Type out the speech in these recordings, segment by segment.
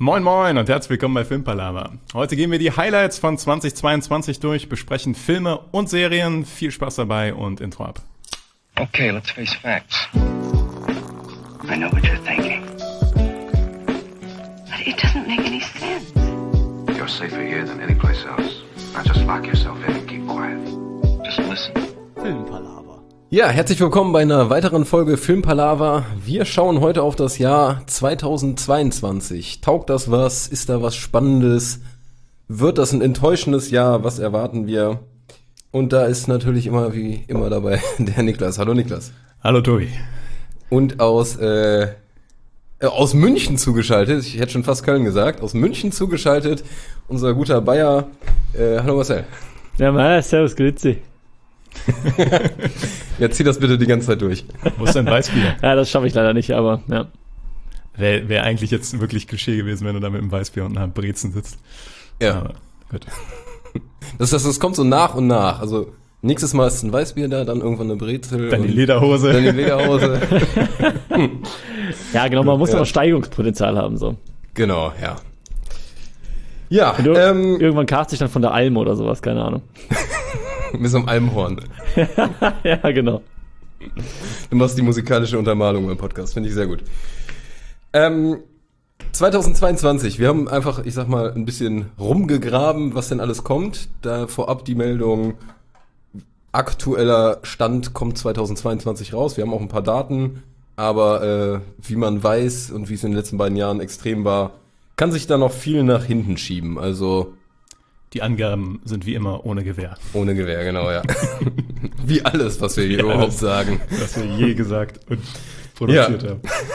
Moin Moin und herzlich willkommen bei Filmpalava. Heute gehen wir die Highlights von 2022 durch, besprechen Filme und Serien. Viel Spaß dabei und Intro ab. Okay, let's face facts. I know what you're thinking. But it doesn't make any sense. You're safer here than any place else. Now just lock yourself in and keep quiet. Just listen. Filmpalava. Ja, herzlich willkommen bei einer weiteren Folge Filmpalava. Wir schauen heute auf das Jahr 2022. Taugt das was? Ist da was Spannendes? Wird das ein enttäuschendes Jahr? Was erwarten wir? Und da ist natürlich immer wie immer dabei der Niklas. Hallo Niklas. Hallo Tobi. Und aus München zugeschaltet, ich hätte schon fast Köln gesagt, aus München zugeschaltet, unser guter Bayer. Hallo Marcel. Ja, servus, grüezi. Ja, zieh das bitte die ganze Zeit durch. Wo ist dein Weißbier? Ja, das schaffe ich leider nicht, aber ja. Wäre eigentlich jetzt wirklich Klischee gewesen, wenn du da mit dem Weißbier und einer Brezen sitzt. Ja. Aber gut. Das kommt so nach und nach. Also nächstes Mal ist ein Weißbier da, dann irgendwann eine Brezel. Dann die Lederhose. Dann die Lederhose. Ja, genau, man muss ja noch Steigerungspotenzial haben, so. Genau, ja. Ja, Irgendwann cast ich dann von der Alm oder sowas, keine Ahnung. mit so einem Almhorn. Ja, genau. Du machst die musikalische Untermalung beim Podcast, finde ich sehr gut. 2022, wir haben einfach, ich sag mal, ein bisschen rumgegraben, was denn alles kommt. Da vorab die Meldung, aktueller Stand kommt 2022 raus. Wir haben auch ein paar Daten, aber wie man weiß und wie es in den letzten beiden Jahren extrem war, kann sich da noch viel nach hinten schieben. Also Die Angaben sind wie immer ohne Gewähr. ohne Gewehr, genau, ja. Wie alles, was wir hier überhaupt sagen. Was wir je gesagt und produziert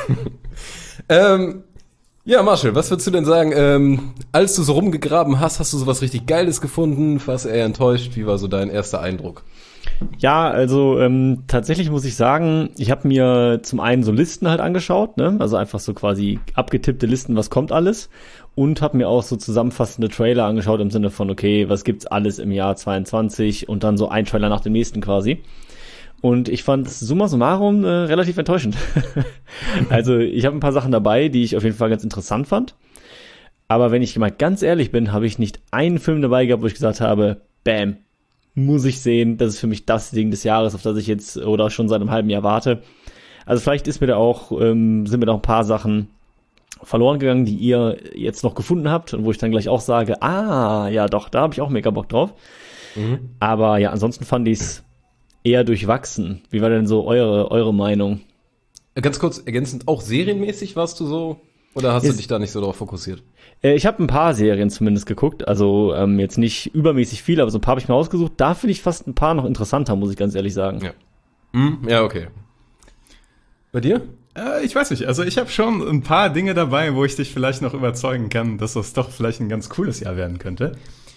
haben. Ja, Marshall, was würdest du denn sagen, als du so rumgegraben hast, hast du sowas richtig Geiles gefunden? Warst du eher enttäuscht? Wie war so dein erster Eindruck? Ja, also tatsächlich muss ich sagen, ich habe mir zum einen so Listen halt angeschaut, ne? Also einfach so quasi abgetippte Listen, was kommt alles, und habe mir auch so zusammenfassende Trailer angeschaut im Sinne von, okay, was gibt's alles im Jahr 22 und dann so ein Trailer nach dem nächsten quasi. Und ich fand summa summarum relativ enttäuschend. Also ich habe ein paar Sachen dabei, die ich auf jeden Fall ganz interessant fand. Aber wenn ich mal ganz ehrlich bin, habe ich nicht einen Film dabei gehabt, wo ich gesagt habe, bam, muss ich sehen, das ist für mich das Ding des Jahres, auf das ich jetzt oder schon seit einem halben Jahr warte. Also vielleicht ist mir da auch, sind mir da auch ein paar Sachen verloren gegangen, die ihr jetzt noch gefunden habt und wo ich dann gleich auch sage, ja doch, da habe ich auch mega Bock drauf. Mhm. Aber ja, ansonsten fand ich es eher durchwachsen. Wie war denn so eure Meinung? Ganz kurz ergänzend, auch serienmäßig warst du so? Oder hast du dich da nicht so drauf fokussiert? Ich habe ein paar Serien zumindest geguckt, also jetzt nicht übermäßig viel, aber so ein paar habe ich mir ausgesucht. Da finde ich fast ein paar noch interessanter, muss ich ganz ehrlich sagen. Ja, ja, okay. Bei dir? Ich weiß nicht, also ich habe schon ein paar Dinge dabei, wo ich dich vielleicht noch überzeugen kann, dass das doch vielleicht ein ganz cooles Jahr werden könnte.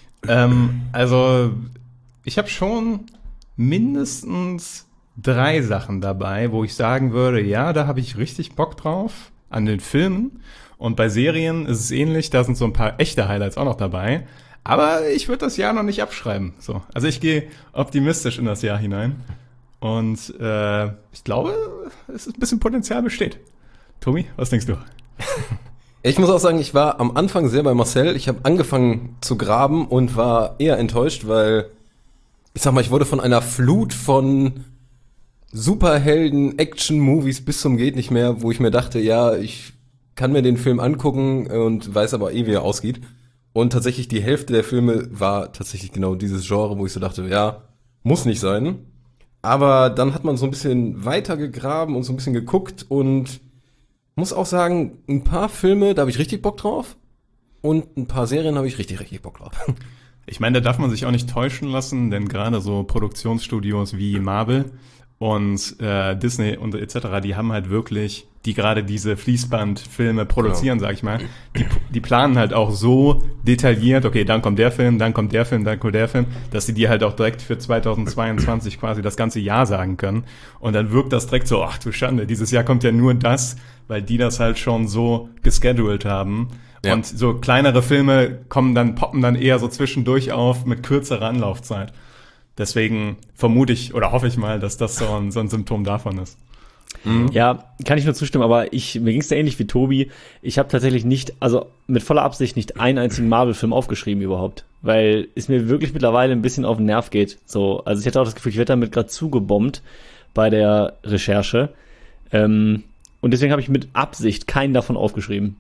Also ich habe schon mindestens 3 Sachen dabei, wo ich sagen würde, ja, da habe ich richtig Bock drauf an den Filmen. Und bei Serien ist es ähnlich, da sind so ein paar echte Highlights auch noch dabei. Aber ich würde das Jahr noch nicht abschreiben. So. Also ich gehe optimistisch in das Jahr hinein. Und ich glaube, es ist ein bisschen Potenzial besteht. Tobi, was denkst du? Ich muss auch sagen, ich war am Anfang sehr bei Marcel. Ich habe angefangen zu graben und war eher enttäuscht, weil, ich sag mal, ich wurde von einer Flut von Superhelden, Action-Movies bis zum geht nicht mehr, wo ich mir dachte, ja, ich kann mir den Film angucken und weiß aber wie er ausgeht. Und tatsächlich die Hälfte der Filme war tatsächlich genau dieses Genre, wo ich so dachte, ja, muss nicht sein. Aber dann hat man so ein bisschen weiter gegraben und so ein bisschen geguckt und muss auch sagen, ein paar Filme, da habe ich richtig Bock drauf und ein paar Serien habe ich richtig, richtig Bock drauf. Ich meine, da darf man sich auch nicht täuschen lassen, denn gerade so Produktionsstudios wie Marvel und Disney und etc., die haben halt wirklich, die gerade diese Fließbandfilme produzieren, sag ich mal, die planen halt auch so detailliert, okay, dann kommt der Film, dann kommt der Film, dann kommt der Film, dass sie dir halt auch direkt für 2022 quasi das ganze Jahr sagen können. Und dann wirkt das direkt so, ach du Schande, dieses Jahr kommt ja nur das, weil die das halt schon so gescheduled haben. Ja. Und so kleinere Filme poppen dann eher so zwischendurch auf mit kürzerer Anlaufzeit. Deswegen vermute ich oder hoffe ich mal, dass das so ein Symptom davon ist. Ja, kann ich nur zustimmen, aber mir ging es da ähnlich wie Tobi. Ich habe tatsächlich mit voller Absicht nicht einen einzigen Marvel-Film aufgeschrieben überhaupt, weil es mir wirklich mittlerweile ein bisschen auf den Nerv geht. So, also ich hatte auch das Gefühl, ich werde damit gerade zugebombt bei der Recherche. Und deswegen habe ich mit Absicht keinen davon aufgeschrieben.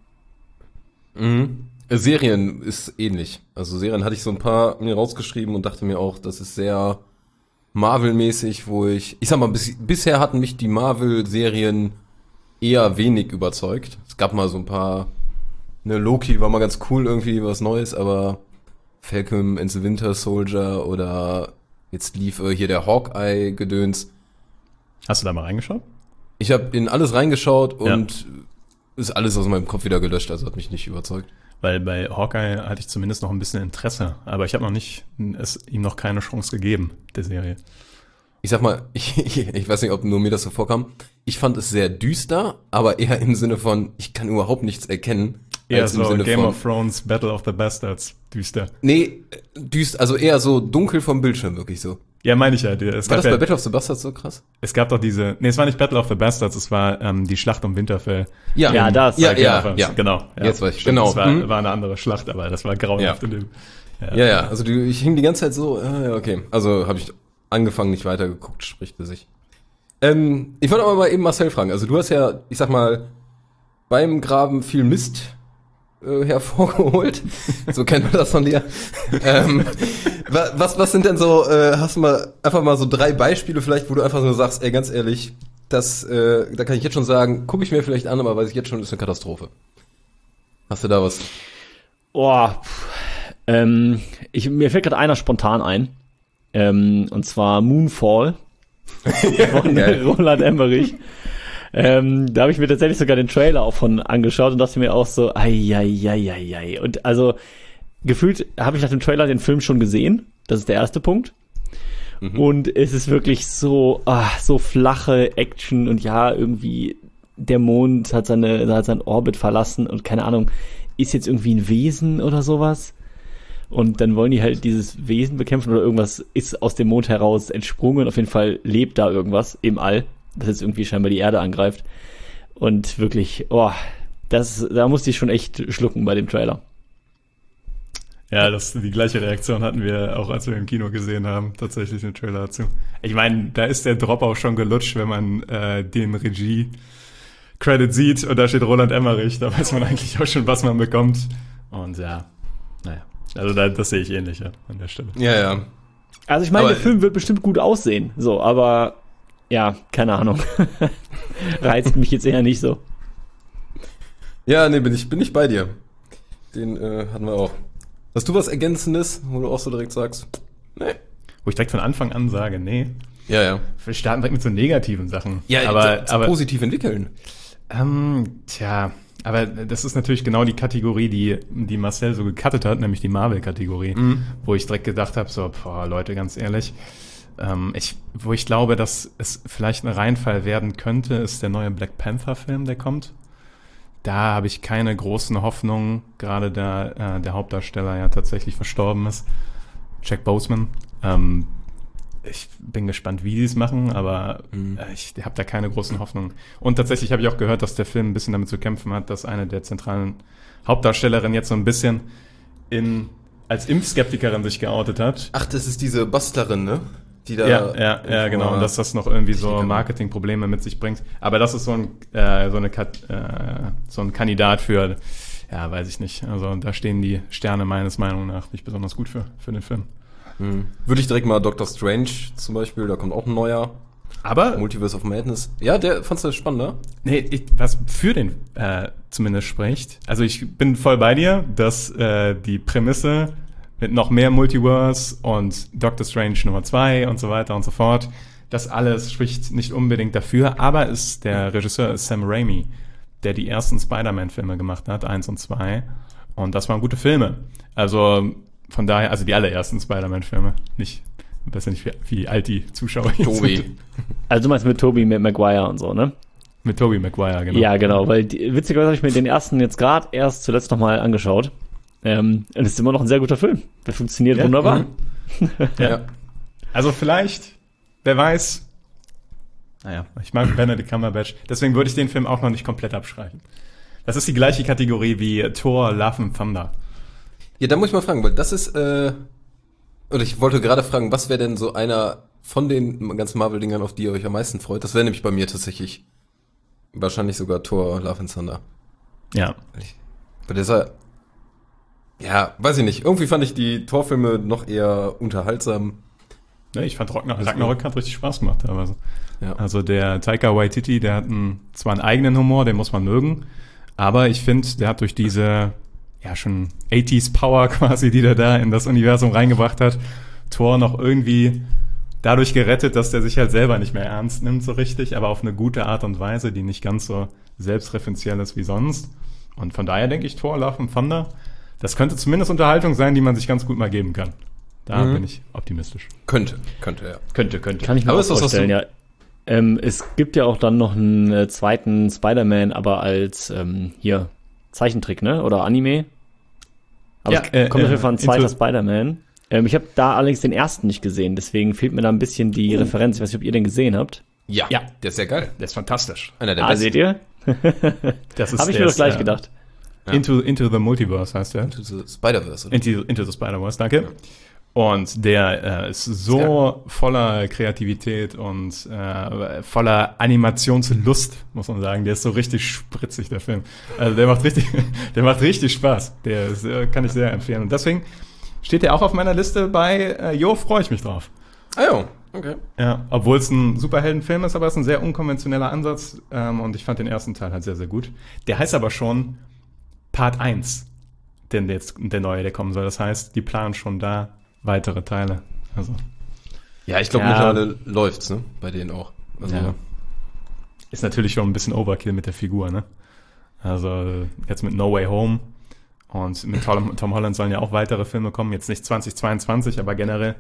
Serien ist ähnlich. Also Serien hatte ich so ein paar mir rausgeschrieben und dachte mir auch, das ist sehr Marvel-mäßig, wo ich sag mal, bisher hatten mich die Marvel-Serien eher wenig überzeugt. Es gab mal so ein paar, Loki war mal ganz cool, irgendwie was Neues, aber Falcon and the Winter Soldier oder jetzt lief hier der Hawkeye-Gedöns. Hast du da mal reingeschaut? Ich habe in alles reingeschaut und ist alles aus meinem Kopf wieder gelöscht, also hat mich nicht überzeugt. Weil bei Hawkeye hatte ich zumindest noch ein bisschen Interesse, aber ich habe ihm noch keine Chance gegeben, der Serie. Ich sag mal, ich weiß nicht, ob nur mir das so vorkam. Ich fand es sehr düster, aber eher im Sinne von, ich kann überhaupt nichts erkennen. Eher als im so Sinne Game von, of Thrones, Battle of the Bastards, düster. Nee, düster, also eher so dunkel vom Bildschirm, wirklich so. Ja, meine ich ja. War das bei Battle of the Bastards so krass? Es gab doch es war nicht Battle of the Bastards, es war die Schlacht um Winterfell. Ja, das. Ja. Genau. Ja. Jetzt weiß ich. Stimmt, Genau. Das war eine andere Schlacht, aber das war grauenhaft in dem. Ja, also ich hing die ganze Zeit so, okay. Also habe ich angefangen, nicht weitergeguckt, spricht für sich. Ich wollte aber mal eben Marcel fragen. Also du hast ja, ich sag mal, beim Graben viel Mist hervorgeholt. So kennt man das von dir. Was sind denn so, hast du mal einfach mal so 3 Beispiele vielleicht, wo du einfach so sagst, ey, ganz ehrlich, da kann ich jetzt schon sagen, gucke ich mir vielleicht an, aber weiß ich jetzt schon, ist eine Katastrophe. Hast du da was? Mir fällt gerade einer spontan ein. Und zwar Moonfall von Roland Emmerich. Da habe ich mir tatsächlich sogar den Trailer auch von angeschaut und dachte mir auch so, ei. Und also gefühlt habe ich nach dem Trailer den Film schon gesehen. Das ist der erste Punkt. Und es ist wirklich so flache Action und ja, irgendwie der Mond hat seinen Orbit verlassen und keine Ahnung, ist jetzt irgendwie ein Wesen oder sowas. Und dann wollen die halt dieses Wesen bekämpfen oder irgendwas ist aus dem Mond heraus entsprungen. Auf jeden Fall lebt da irgendwas im All, das jetzt irgendwie scheinbar die Erde angreift. Und wirklich, da musste ich schon echt schlucken bei dem Trailer. Ja, die gleiche Reaktion hatten wir auch, als wir im Kino gesehen haben, tatsächlich den Trailer dazu. Ich meine, da ist der Drop auch schon gelutscht, wenn man den Regie-Credit sieht und da steht Roland Emmerich, da weiß man eigentlich auch schon, was man bekommt. Und ja, naja, also das sehe ich ähnlich an der Stelle. Ja. Also ich meine, der Film wird bestimmt gut aussehen, so, aber ja, keine Ahnung. Reizt mich jetzt eher nicht so. Ja, nee, bin ich bei dir. Den hatten wir auch. Hast du was Ergänzendes, wo du auch so direkt sagst? Nee. Wo ich direkt von Anfang an sage, nee. Ja. Wir starten direkt mit so negativen Sachen. Ja, aber positiv entwickeln. Aber das ist natürlich genau die Kategorie, die Marcel so gecuttet hat, nämlich die Marvel-Kategorie, wo ich direkt gedacht habe, so, Leute, ganz ehrlich, wo ich glaube, dass es vielleicht ein Reinfall werden könnte, ist der neue Black Panther-Film, der kommt. Da habe ich keine großen Hoffnungen, gerade da der Hauptdarsteller ja tatsächlich verstorben ist, Jack Boseman. Ich bin gespannt, wie die es machen, aber ich habe da keine großen Hoffnungen. Und tatsächlich habe ich auch gehört, dass der Film ein bisschen damit zu kämpfen hat, dass eine der zentralen Hauptdarstellerinnen jetzt so ein bisschen als Impfskeptikerin sich geoutet hat. Ach, das ist diese Bastlerin, ne? Die da ja, genau. Und dass das noch irgendwie so Marketingprobleme mit sich bringt. Aber das ist so ein Kandidat für, ja, weiß ich nicht. Also da stehen die Sterne meines Meinung nach nicht besonders gut für den Film. Würde ich direkt mal Doctor Strange zum Beispiel, da kommt auch ein neuer. Aber Multiverse of Madness. Ja, fandst du das spannender? Nee, was für den zumindest spricht. Also ich bin voll bei dir, dass die Prämisse mit noch mehr Multiverse und Doctor Strange Nummer 2 und so weiter und so fort, das alles spricht nicht unbedingt dafür, aber der Regisseur ist Sam Raimi, der die ersten Spider-Man-Filme gemacht hat, 1 und 2. Und das waren gute Filme. Also von daher, also die allerersten Spider-Man-Filme, nicht, ich weiß nicht, wie alt die Zuschauer jetzt sind. Also du meinst mit Tobey Maguire und so, ne? Mit Tobey Maguire, genau. Ja, genau, weil witzigerweise habe ich mir den ersten jetzt gerade erst zuletzt nochmal angeschaut. Und es ist immer noch ein sehr guter Film. Der funktioniert wunderbar. Ja. Also vielleicht, wer weiß, naja, ich mag Benedict Cumberbatch. Deswegen würde ich den Film auch noch nicht komplett abstreichen. Das ist die gleiche Kategorie wie Thor, Love and Thunder. Ja, da muss ich mal fragen, weil das ist, oder ich wollte gerade fragen, was wäre denn so einer von den ganzen Marvel-Dingern, auf die ihr euch am meisten freut? Das wäre nämlich bei mir tatsächlich wahrscheinlich sogar Thor, Love and Thunder. Ja. Weil dieser, ja, weiß ich nicht, irgendwie fand ich die Thor-Filme noch eher unterhaltsam. Ja, ich fand Ragnarök hat richtig Spaß gemacht teilweise. Ja. Also der Taika Waititi, der hat zwar einen eigenen Humor, den muss man mögen, aber ich finde, der hat durch diese, ja schon 80s Power quasi, die der da in das Universum reingebracht hat, Thor noch irgendwie dadurch gerettet, dass der sich halt selber nicht mehr ernst nimmt so richtig, aber auf eine gute Art und Weise, die nicht ganz so selbstreferenziell ist wie sonst. Und von daher denke ich, Thor, Love and Thunder, das könnte zumindest Unterhaltung sein, die man sich ganz gut mal geben kann. Da bin ich optimistisch. Könnte, ja. Könnte. Kann ich mir Aber auch ist das, was vorstellen, du- ja. Es gibt ja auch dann noch einen zweiten Spider-Man, aber als hier Zeichentrick, ne? Oder Anime. Aber Ja, es kommt auf jeden Fall ein zweiter Into- Spider-Man. Ich habe da allerdings den ersten nicht gesehen, deswegen fehlt mir da ein bisschen die Referenz. Ich weiß nicht, ob ihr den gesehen habt. Ja, Ja. der ist sehr geil. Der ist fantastisch. Einer der besten. Seht ihr? Das ist Habe ich der mir doch ist, gleich gedacht. Ja. Into the Multiverse heißt der. Into the Spider-Verse, oder? Into the Spider-Verse, danke. Und der ist so voller Kreativität und voller Animationslust, muss man sagen. Der ist so richtig spritzig, der Film. Also der macht richtig Spaß. Der ist, kann ich sehr empfehlen. Und deswegen steht der auch auf meiner Liste bei freue ich mich drauf. Ah ja, okay. Ja, obwohl es ein Superheldenfilm ist, aber es ist ein sehr unkonventioneller Ansatz. Und ich fand den ersten Teil halt sehr, sehr gut. Der heißt aber schon Part 1, denn jetzt der neue, der kommen soll. Das heißt, die planen schon da weitere Teile. Also Ja, ich glaube, Ja. mittlerweile läuft's, ne? Bei denen auch. Also, Ja. Ist natürlich schon ein bisschen Overkill mit der Figur, ne? Also jetzt mit No Way Home und mit Tom Holland sollen ja auch weitere Filme kommen. Jetzt nicht 2022, aber generell.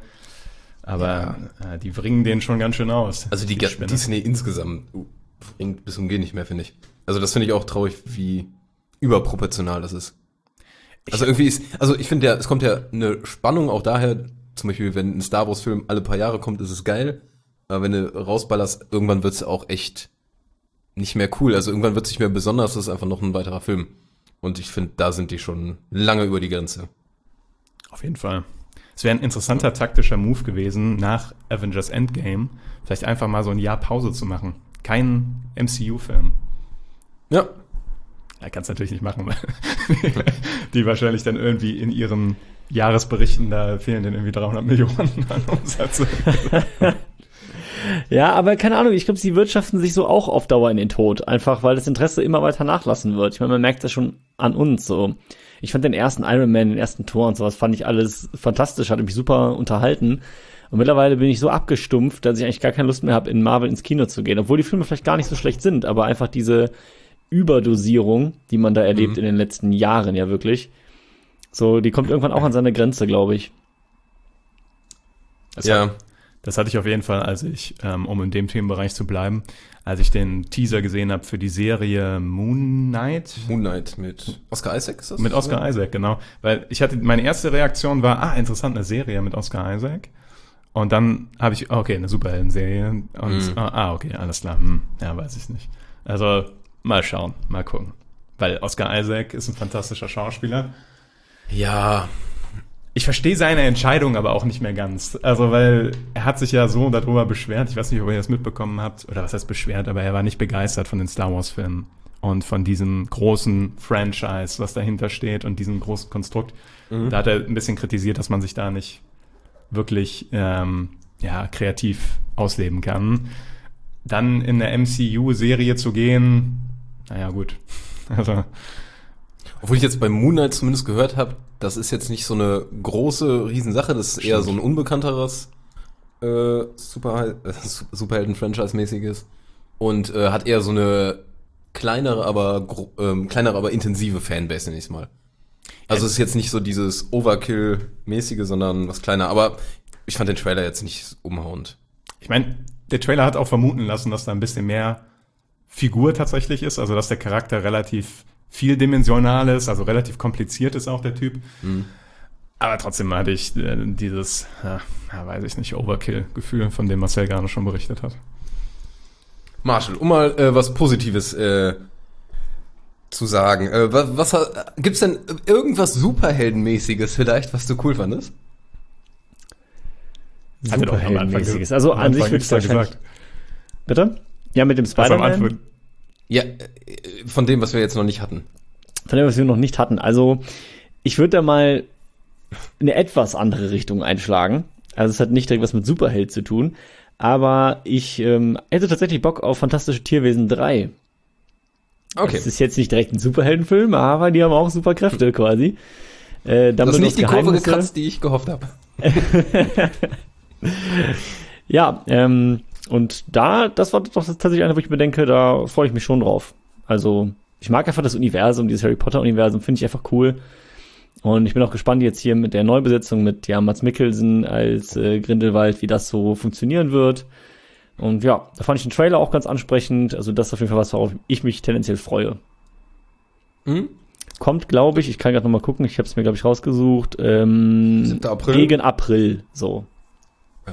Aber die bringen den schon ganz schön aus. Also die Spinner. Disney insgesamt bringt bis zum Gehen nicht mehr, finde ich. Also das finde ich auch traurig, wie überproportional das ist. Also irgendwie ist, also ich finde ja, es kommt ja eine Spannung auch daher, zum Beispiel, wenn ein Star Wars Film alle paar Jahre kommt, ist es geil. Aber wenn du rausballerst, irgendwann wird's auch echt nicht mehr cool. Also irgendwann wird's nicht mehr besonders, das ist einfach noch ein weiterer Film. Und ich finde, da sind die schon lange über die Grenze. Auf jeden Fall. Es wäre ein interessanter taktischer Move gewesen, nach Avengers Endgame vielleicht einfach mal so ein Jahr Pause zu machen. Kein MCU-Film. Ja. Ja, kannst natürlich nicht machen, weil die wahrscheinlich dann irgendwie in ihren Jahresberichten, da fehlen denen irgendwie 300 Millionen an Umsatz. Ja, aber keine Ahnung, ich glaube, sie wirtschaften sich so auch auf Dauer in den Tod. Einfach, weil das Interesse immer weiter nachlassen wird. Ich meine, man merkt das schon an uns so. Ich fand den ersten Iron Man, den ersten Thor und sowas, fand ich alles fantastisch, hat mich super unterhalten. Und mittlerweile bin ich so abgestumpft, dass ich eigentlich gar keine Lust mehr habe, in Marvel ins Kino zu gehen. Obwohl die Filme vielleicht gar nicht so schlecht sind, aber einfach diese Überdosierung, die man da erlebt in den letzten Jahren ja wirklich. So, die kommt irgendwann auch an seine Grenze, glaube ich. Das hatte ich auf jeden Fall, als ich, um in dem Themenbereich zu bleiben, als ich den Teaser gesehen habe für die Serie Moon Knight. Moon Knight mit Oscar Isaac ist das? Mit Oscar Isaac, genau. Weil meine erste Reaktion war, interessant, eine Serie mit Oscar Isaac. Und dann habe ich, okay, eine Superhelden-Serie. Und, okay, alles klar. Ja, weiß ich nicht. Also, mal schauen, mal gucken. Weil Oscar Isaac ist ein fantastischer Schauspieler. Ja. Ich verstehe seine Entscheidung aber auch nicht mehr ganz. Also, weil er hat sich ja so darüber beschwert. Ich weiß nicht, ob ihr das mitbekommen habt. Oder was heißt beschwert, aber er war nicht begeistert von den Star Wars-Filmen. Und von diesem großen Franchise, was dahinter steht und diesem großen Konstrukt. Da hat er ein bisschen kritisiert, dass man sich da nicht wirklich kreativ ausleben kann. Dann in eine MCU-Serie zu gehen, naja, gut. Also, Obwohl ich jetzt bei Moon Knight zumindest gehört habe, das ist jetzt nicht so eine große Riesensache, das ist eher so ein unbekannteres Superhelden-Franchise-mäßiges und hat eher so eine kleinere, aber intensive Fanbase, nenn ich's mal. Also es ist jetzt nicht so dieses Overkill-mäßige, sondern was kleiner, aber ich fand den Trailer jetzt nicht umhauend. ich meine, der Trailer hat auch vermuten lassen, dass da ein bisschen mehr Figur tatsächlich ist, also dass der Charakter relativ vieldimensional ist, also relativ kompliziert ist auch der Typ. Aber trotzdem hatte ich dieses, weiß ich nicht, Overkill-Gefühl, von dem Marcel gerade schon berichtet hat. Marshall, um mal was Positives zu sagen. Gibt's denn irgendwas Superheldenmäßiges vielleicht, was du cool fandest? Superheldenmäßiges. Also an sich würde ich wahrscheinlich... Bitte? Ja, mit dem Spider-Man? Ja, von dem, was wir jetzt noch nicht hatten. Von dem, was wir noch nicht hatten. Also, ich würde da mal eine etwas andere Richtung einschlagen. Also, es hat nicht direkt was mit Superheld zu tun. Aber ich hätte tatsächlich Bock auf Fantastische Tierwesen 3. Okay. Das ist jetzt nicht direkt ein Superheldenfilm, aber die haben auch Superkräfte quasi. Du hast nicht die Kurve gekratzt, die ich gehofft habe. Ja, und das war doch tatsächlich eine, wo ich mir denke, da freue ich mich schon drauf. Also, ich mag einfach das Universum, dieses Harry Potter-Universum, finde ich einfach cool. Und ich bin auch gespannt jetzt hier mit der Neubesetzung mit Mads Mikkelsen als Grindelwald, wie das so funktionieren wird. Und ja, da fand ich den Trailer auch ganz ansprechend. Also das ist auf jeden Fall was, worauf ich mich tendenziell freue. Kommt, glaube ich kann gerade noch mal gucken, ich habe es mir, glaube ich, rausgesucht. 7. April. Gegen April, so. Ja.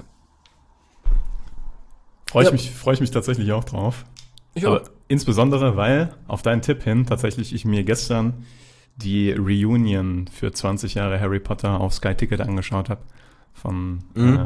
Freue ich mich tatsächlich auch drauf. Aber insbesondere, weil auf deinen Tipp hin tatsächlich ich mir gestern die Reunion für 20 Jahre Harry Potter auf Sky Ticket angeschaut habe. Von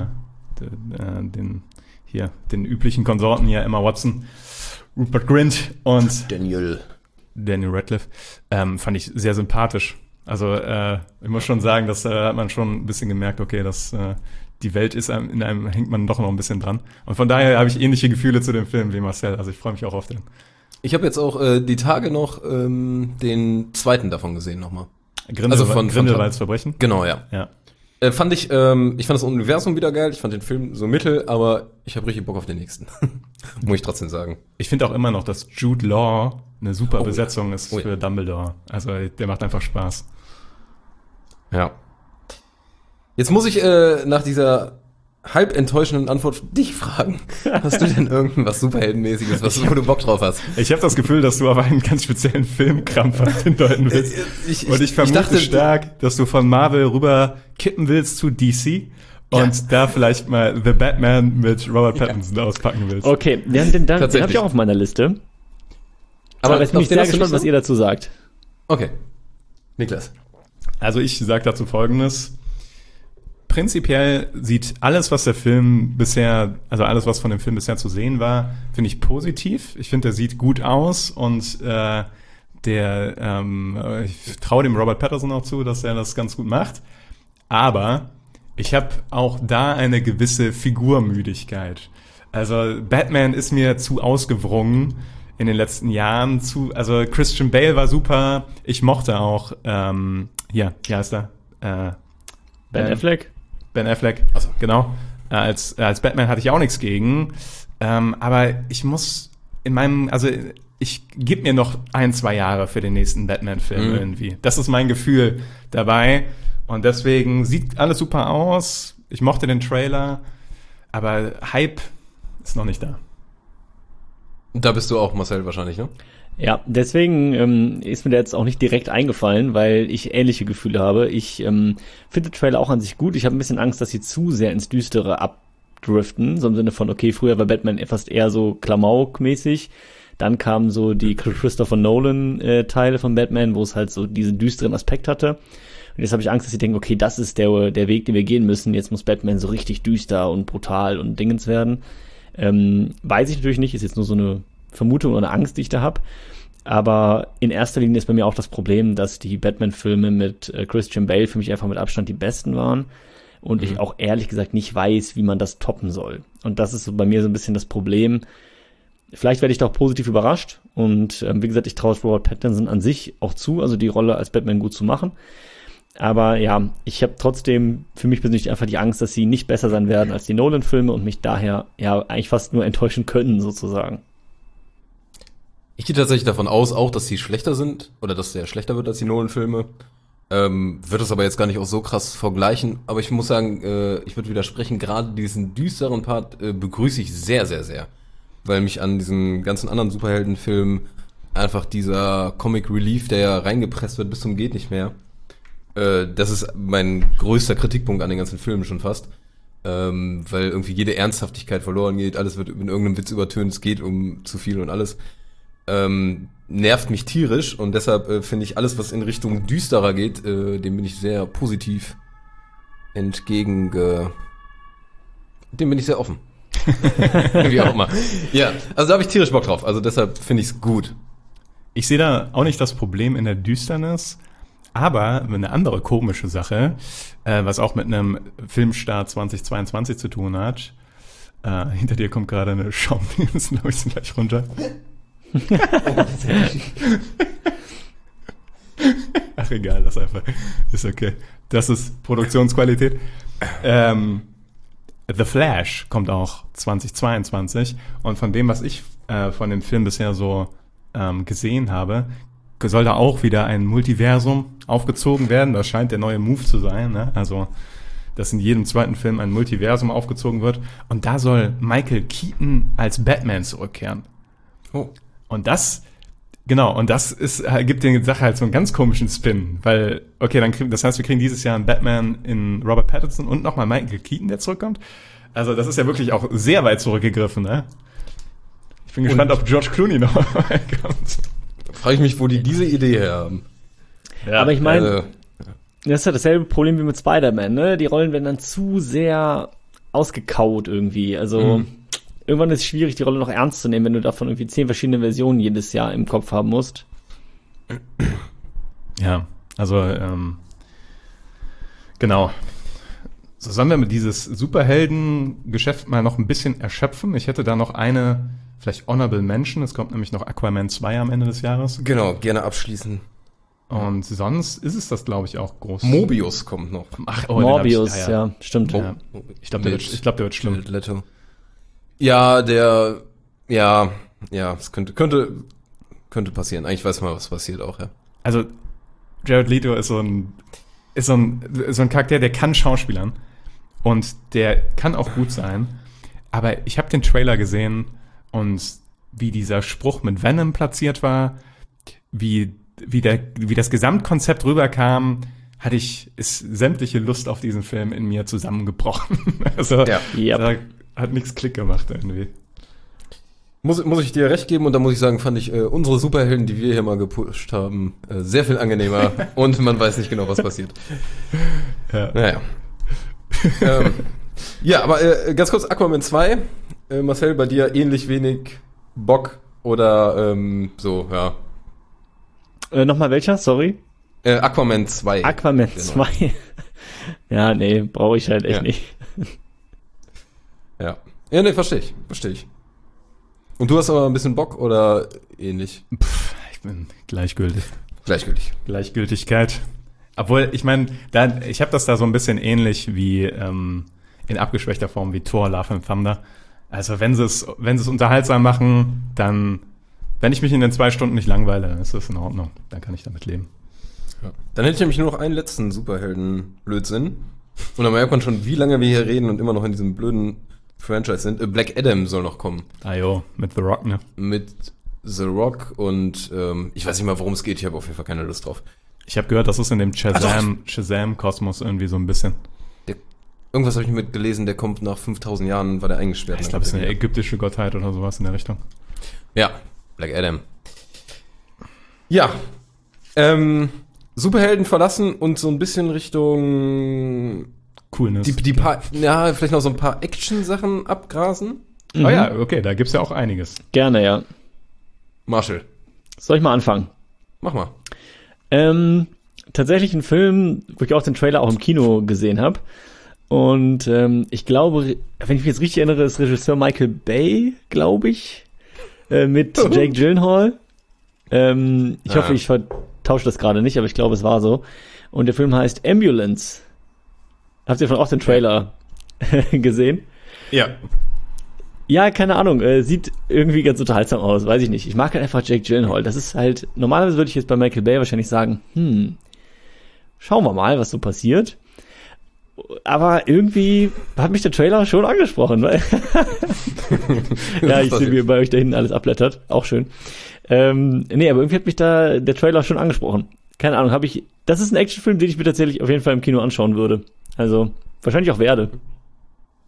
den üblichen Konsorten hier, Emma Watson, Rupert Grint und Daniel Radcliffe. Fand ich sehr sympathisch. Also ich muss schon sagen, dass hat man schon ein bisschen gemerkt, okay, dass die Welt ist in einem hängt man doch noch ein bisschen dran. Und von daher habe ich ähnliche Gefühle zu dem Film wie Marcel. Also ich freue mich auch auf den. Ich habe jetzt auch die Tage noch den zweiten davon gesehen nochmal. Grindelwalds Verbrechen? Genau, ja. Ich fand das Universum wieder geil, ich fand den Film so mittel, aber ich habe richtig Bock auf den nächsten. Muss ich trotzdem sagen. Ich finde auch immer noch, dass Jude Law eine super Besetzung ist für Dumbledore. Also der macht einfach Spaß. Ja. Jetzt muss ich nach dieser halb enttäuschenden Antwort dich fragen. Hast du denn irgendwas Superheldenmäßiges, wo du Bock drauf hast? Ich habe das Gefühl, dass du auf einen ganz speziellen Film krampfhaft hindeuten willst. Und ich vermute stark, dass du von Marvel rüber kippen willst zu DC und da vielleicht mal The Batman mit Robert Pattinson auspacken willst. Okay, den habe ich auch auf meiner Liste. Aber jetzt bin ich sehr gespannt, was ihr dazu sagt. Okay. Niklas. Also ich sage dazu Folgendes. Prinzipiell sieht alles, was von dem Film bisher zu sehen war, finde ich positiv. Ich finde, der sieht gut aus und ich traue dem Robert Pattinson auch zu, dass er das ganz gut macht. Aber ich habe auch da eine gewisse Figurmüdigkeit. Also Batman ist mir zu ausgewrungen in den letzten Jahren. Also Christian Bale war super. Ich mochte auch, wie heißt er? Ben Affleck? Ben Affleck, also genau. Als Batman hatte ich auch nichts gegen. Aber ich gebe mir noch 1-2 Jahre für den nächsten Batman-Film irgendwie. Das ist mein Gefühl dabei. Und deswegen sieht alles super aus. Ich mochte den Trailer. Aber Hype ist noch nicht da. Da bist du auch, Marcel, wahrscheinlich, ne? Ja, deswegen ist mir der jetzt auch nicht direkt eingefallen, weil ich ähnliche Gefühle habe. Ich finde den Trailer auch an sich gut. Ich habe ein bisschen Angst, dass sie zu sehr ins Düstere abdriften. So im Sinne von, okay, früher war Batman fast eher so Klamauk-mäßig. Dann kamen so die Christopher Nolan-Teile von Batman, wo es halt so diesen düsteren Aspekt hatte. Und jetzt habe ich Angst, dass sie denken, okay, das ist der Weg, den wir gehen müssen. Jetzt muss Batman so richtig düster und brutal und Dingens werden. Weiß ich natürlich nicht, ist jetzt nur so eine Vermutung oder eine Angst, die ich da habe. Aber in erster Linie ist bei mir auch das Problem, dass die Batman-Filme mit Christian Bale für mich einfach mit Abstand die besten waren. Und ich auch ehrlich gesagt nicht weiß, wie man das toppen soll. Und das ist so bei mir so ein bisschen das Problem. Vielleicht werde ich da auch positiv überrascht. Und wie gesagt, ich traue Robert Pattinson an sich auch zu, also die Rolle als Batman gut zu machen. Aber ja, ich habe trotzdem für mich persönlich einfach die Angst, dass sie nicht besser sein werden als die Nolan-Filme und mich daher ja eigentlich fast nur enttäuschen können, sozusagen. Ich gehe tatsächlich davon aus, auch, dass sie schlechter sind oder dass der schlechter wird als die Nolan-Filme. Würde es aber jetzt gar nicht auch so krass vergleichen. Aber ich muss sagen, ich würde widersprechen, gerade diesen düsteren Part begrüße ich sehr, sehr, sehr. Weil mich an diesen ganzen anderen Superheldenfilmen einfach dieser Comic Relief, der ja reingepresst wird bis zum geht nicht mehr. Das ist mein größter Kritikpunkt an den ganzen Filmen schon fast. weil irgendwie jede Ernsthaftigkeit verloren geht, alles wird mit irgendeinem Witz übertönt, es geht um zu viel und alles. Nervt mich tierisch und deshalb finde ich alles, was in Richtung düsterer geht, dem bin ich sehr positiv dem bin ich sehr offen. Wie auch immer. Ja, also da habe ich tierisch Bock drauf, also deshalb finde ich es gut. Ich sehe da auch nicht das Problem in der Düsternis, aber eine andere komische Sache, was auch mit einem Filmstart 2022 zu tun hat. Hinter dir kommt gerade eine Schaumdings, glaube ich, sind gleich runter. Ach egal, das einfach ist okay. Das ist Produktionsqualität. The Flash kommt auch 2022 und von dem, was ich von dem Film bisher so gesehen habe, soll da auch wieder ein Multiversum aufgezogen werden. Das scheint der neue Move zu sein, ne? Also dass in jedem zweiten Film ein Multiversum aufgezogen wird und da soll Michael Keaton als Batman zurückkehren. Oh. Und das ist, gibt der Sache halt so einen ganz komischen Spin, weil, okay, das heißt, wir kriegen dieses Jahr einen Batman in Robert Pattinson und nochmal Michael Keaton, der zurückkommt. Also, das ist ja wirklich auch sehr weit zurückgegriffen, ne? Ich bin gespannt, ob George Clooney noch mal kommt. Frage ich mich, wo die diese Idee her haben. Ja, aber ich meine, das ist ja dasselbe Problem wie mit Spider-Man, ne? Die Rollen werden dann zu sehr ausgekaut irgendwie. Also, irgendwann ist es schwierig, die Rolle noch ernst zu nehmen, wenn du davon irgendwie 10 verschiedene Versionen jedes Jahr im Kopf haben musst. Ja, also, genau. So, sollen wir mit dieses Superhelden-Geschäft mal noch ein bisschen erschöpfen? Ich hätte da noch eine, vielleicht Honorable Mention. Es kommt nämlich noch Aquaman 2 am Ende des Jahres. Genau, gerne abschließen. Und sonst ist es das, glaube ich, auch groß. Mobius kommt noch. Ach, Morbius, ja, stimmt. Ja. Ich glaube, der wird schlimm. Leto. Ja, es könnte passieren. Eigentlich weiß man, was passiert auch, ja. Also, Jared Leto ist so ein Charakter, der kann schauspielern. Und der kann auch gut sein. Aber ich habe den Trailer gesehen und wie dieser Spruch mit Venom platziert war, wie das Gesamtkonzept rüberkam, ist sämtliche Lust auf diesen Film in mir zusammengebrochen. Also, da hat nichts Klick gemacht irgendwie. Muss ich dir recht geben und da muss ich sagen, fand ich unsere Superhelden, die wir hier mal gepusht haben, sehr viel angenehmer und man weiß nicht genau, was passiert. Ja. Naja. Ja, aber ganz kurz, Aquaman 2. Marcel, bei dir ähnlich wenig Bock oder so, ja. Nochmal welcher? Sorry? Aquaman 2. Aquaman 2. Ja, nee, brauche ich halt echt nicht. Ja. Ja, nee, verstehe ich. Und du hast aber ein bisschen Bock oder ähnlich? Ich bin gleichgültig. Gleichgültigkeit. Obwohl, ich meine, ich habe das da so ein bisschen ähnlich wie in abgeschwächter Form wie Thor, Love and Thunder. Also wenn sie es unterhaltsam machen, dann, wenn ich mich in den 2 Stunden nicht langweile, dann ist das in Ordnung. Dann kann ich damit leben. Ja. Dann hätte ich nämlich nur noch einen letzten Superhelden-Blödsinn. Und dann merkt man schon, wie lange wir hier reden und immer noch in diesem blöden Franchise sind. Black Adam soll noch kommen. Ah jo, mit The Rock, ne? Mit The Rock und ich weiß nicht mal, worum es geht. Ich habe auf jeden Fall keine Lust drauf. Ich habe gehört, das ist in dem Shazam-Kosmos irgendwie so ein bisschen. Irgendwas habe ich mitgelesen, der kommt nach 5000 Jahren, war der eingesperrt. Ich glaube, es ist eine ägyptische Gottheit oder sowas in der Richtung. Ja, Black Adam. Ja, Superhelden verlassen und so ein bisschen Richtung Coolness. Vielleicht noch so ein paar Action-Sachen abgrasen. Oh ja, okay, da gibt's ja auch einiges. Gerne, ja. Marshall. Soll ich mal anfangen? Mach mal. Tatsächlich ein Film, wo ich auch den Trailer auch im Kino gesehen habe. Und ich glaube, wenn ich mich jetzt richtig erinnere, ist Regisseur Michael Bay, glaube ich, mit Jake Gyllenhaal. Ich hoffe, ich vertausche das gerade nicht, aber ich glaube, es war so. Und der Film heißt Ambulance. Habt ihr schon auch den Trailer gesehen? Ja. Ja, keine Ahnung, sieht irgendwie ganz unterhaltsam aus, weiß ich nicht. Ich mag halt einfach Jake Gyllenhaal. Das ist halt, normalerweise würde ich jetzt bei Michael Bay wahrscheinlich sagen, schauen wir mal, was so passiert. Aber irgendwie hat mich der Trailer schon angesprochen, weil ja, ich sehe, wie ihr bei euch da hinten alles abblättert. Auch schön. Nee, aber irgendwie hat mich da der Trailer schon angesprochen. Keine Ahnung, das ist ein Actionfilm, den ich mir tatsächlich auf jeden Fall im Kino anschauen würde. Also, wahrscheinlich auch werde.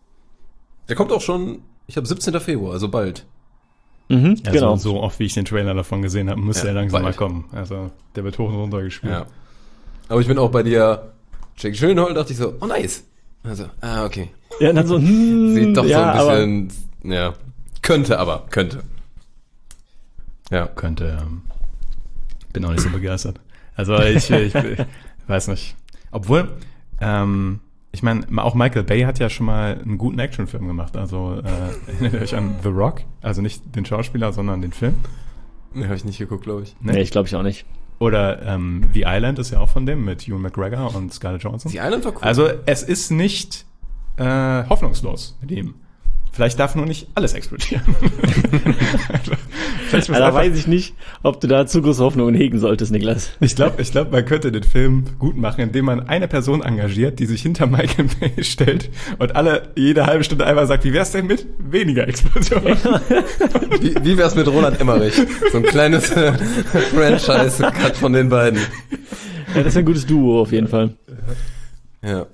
Der kommt auch schon, ich habe 17. Februar, also bald. Mhm, Also genau. so oft, wie ich den Trailer davon gesehen habe, muss Ja, der langsam bald. mal kommen. Also der wird hoch und runter gespielt. Ja. Aber ich bin auch bei dir, Jake Gyllenhaal, dachte ich so, oh nice. Also, okay. Ja, und dann so, Sieht doch ja, so ein bisschen, ja. Könnte. Ja. Könnte, bin auch nicht so begeistert. Also ich weiß nicht. Obwohl, ich meine, auch Michael Bay hat ja schon mal einen guten Actionfilm gemacht. Also erinnert euch an The Rock, also nicht den Schauspieler, sondern den Film. Ne, habe ich nicht geguckt, glaube ich. Nee, ich glaube ich auch nicht. Oder The Island ist ja auch von dem mit Ewan McGregor und Scarlett Johansson. Die Island war cool. Also es ist nicht hoffnungslos mit ihm. Vielleicht darf nur nicht alles explodieren. Vielleicht muss Da einfach- weiß ich nicht, ob du da zu große Hoffnungen hegen solltest, Niklas. Ich glaube, man könnte den Film gut machen, indem man eine Person engagiert, die sich hinter Michael Bay stellt und jede halbe Stunde einmal sagt, wie wär's denn mit weniger Explosionen? Wie wär's mit Roland Emmerich? So ein kleines Franchise-Cut von den beiden. Ja, das ist ein gutes Duo auf jeden Fall. Ja.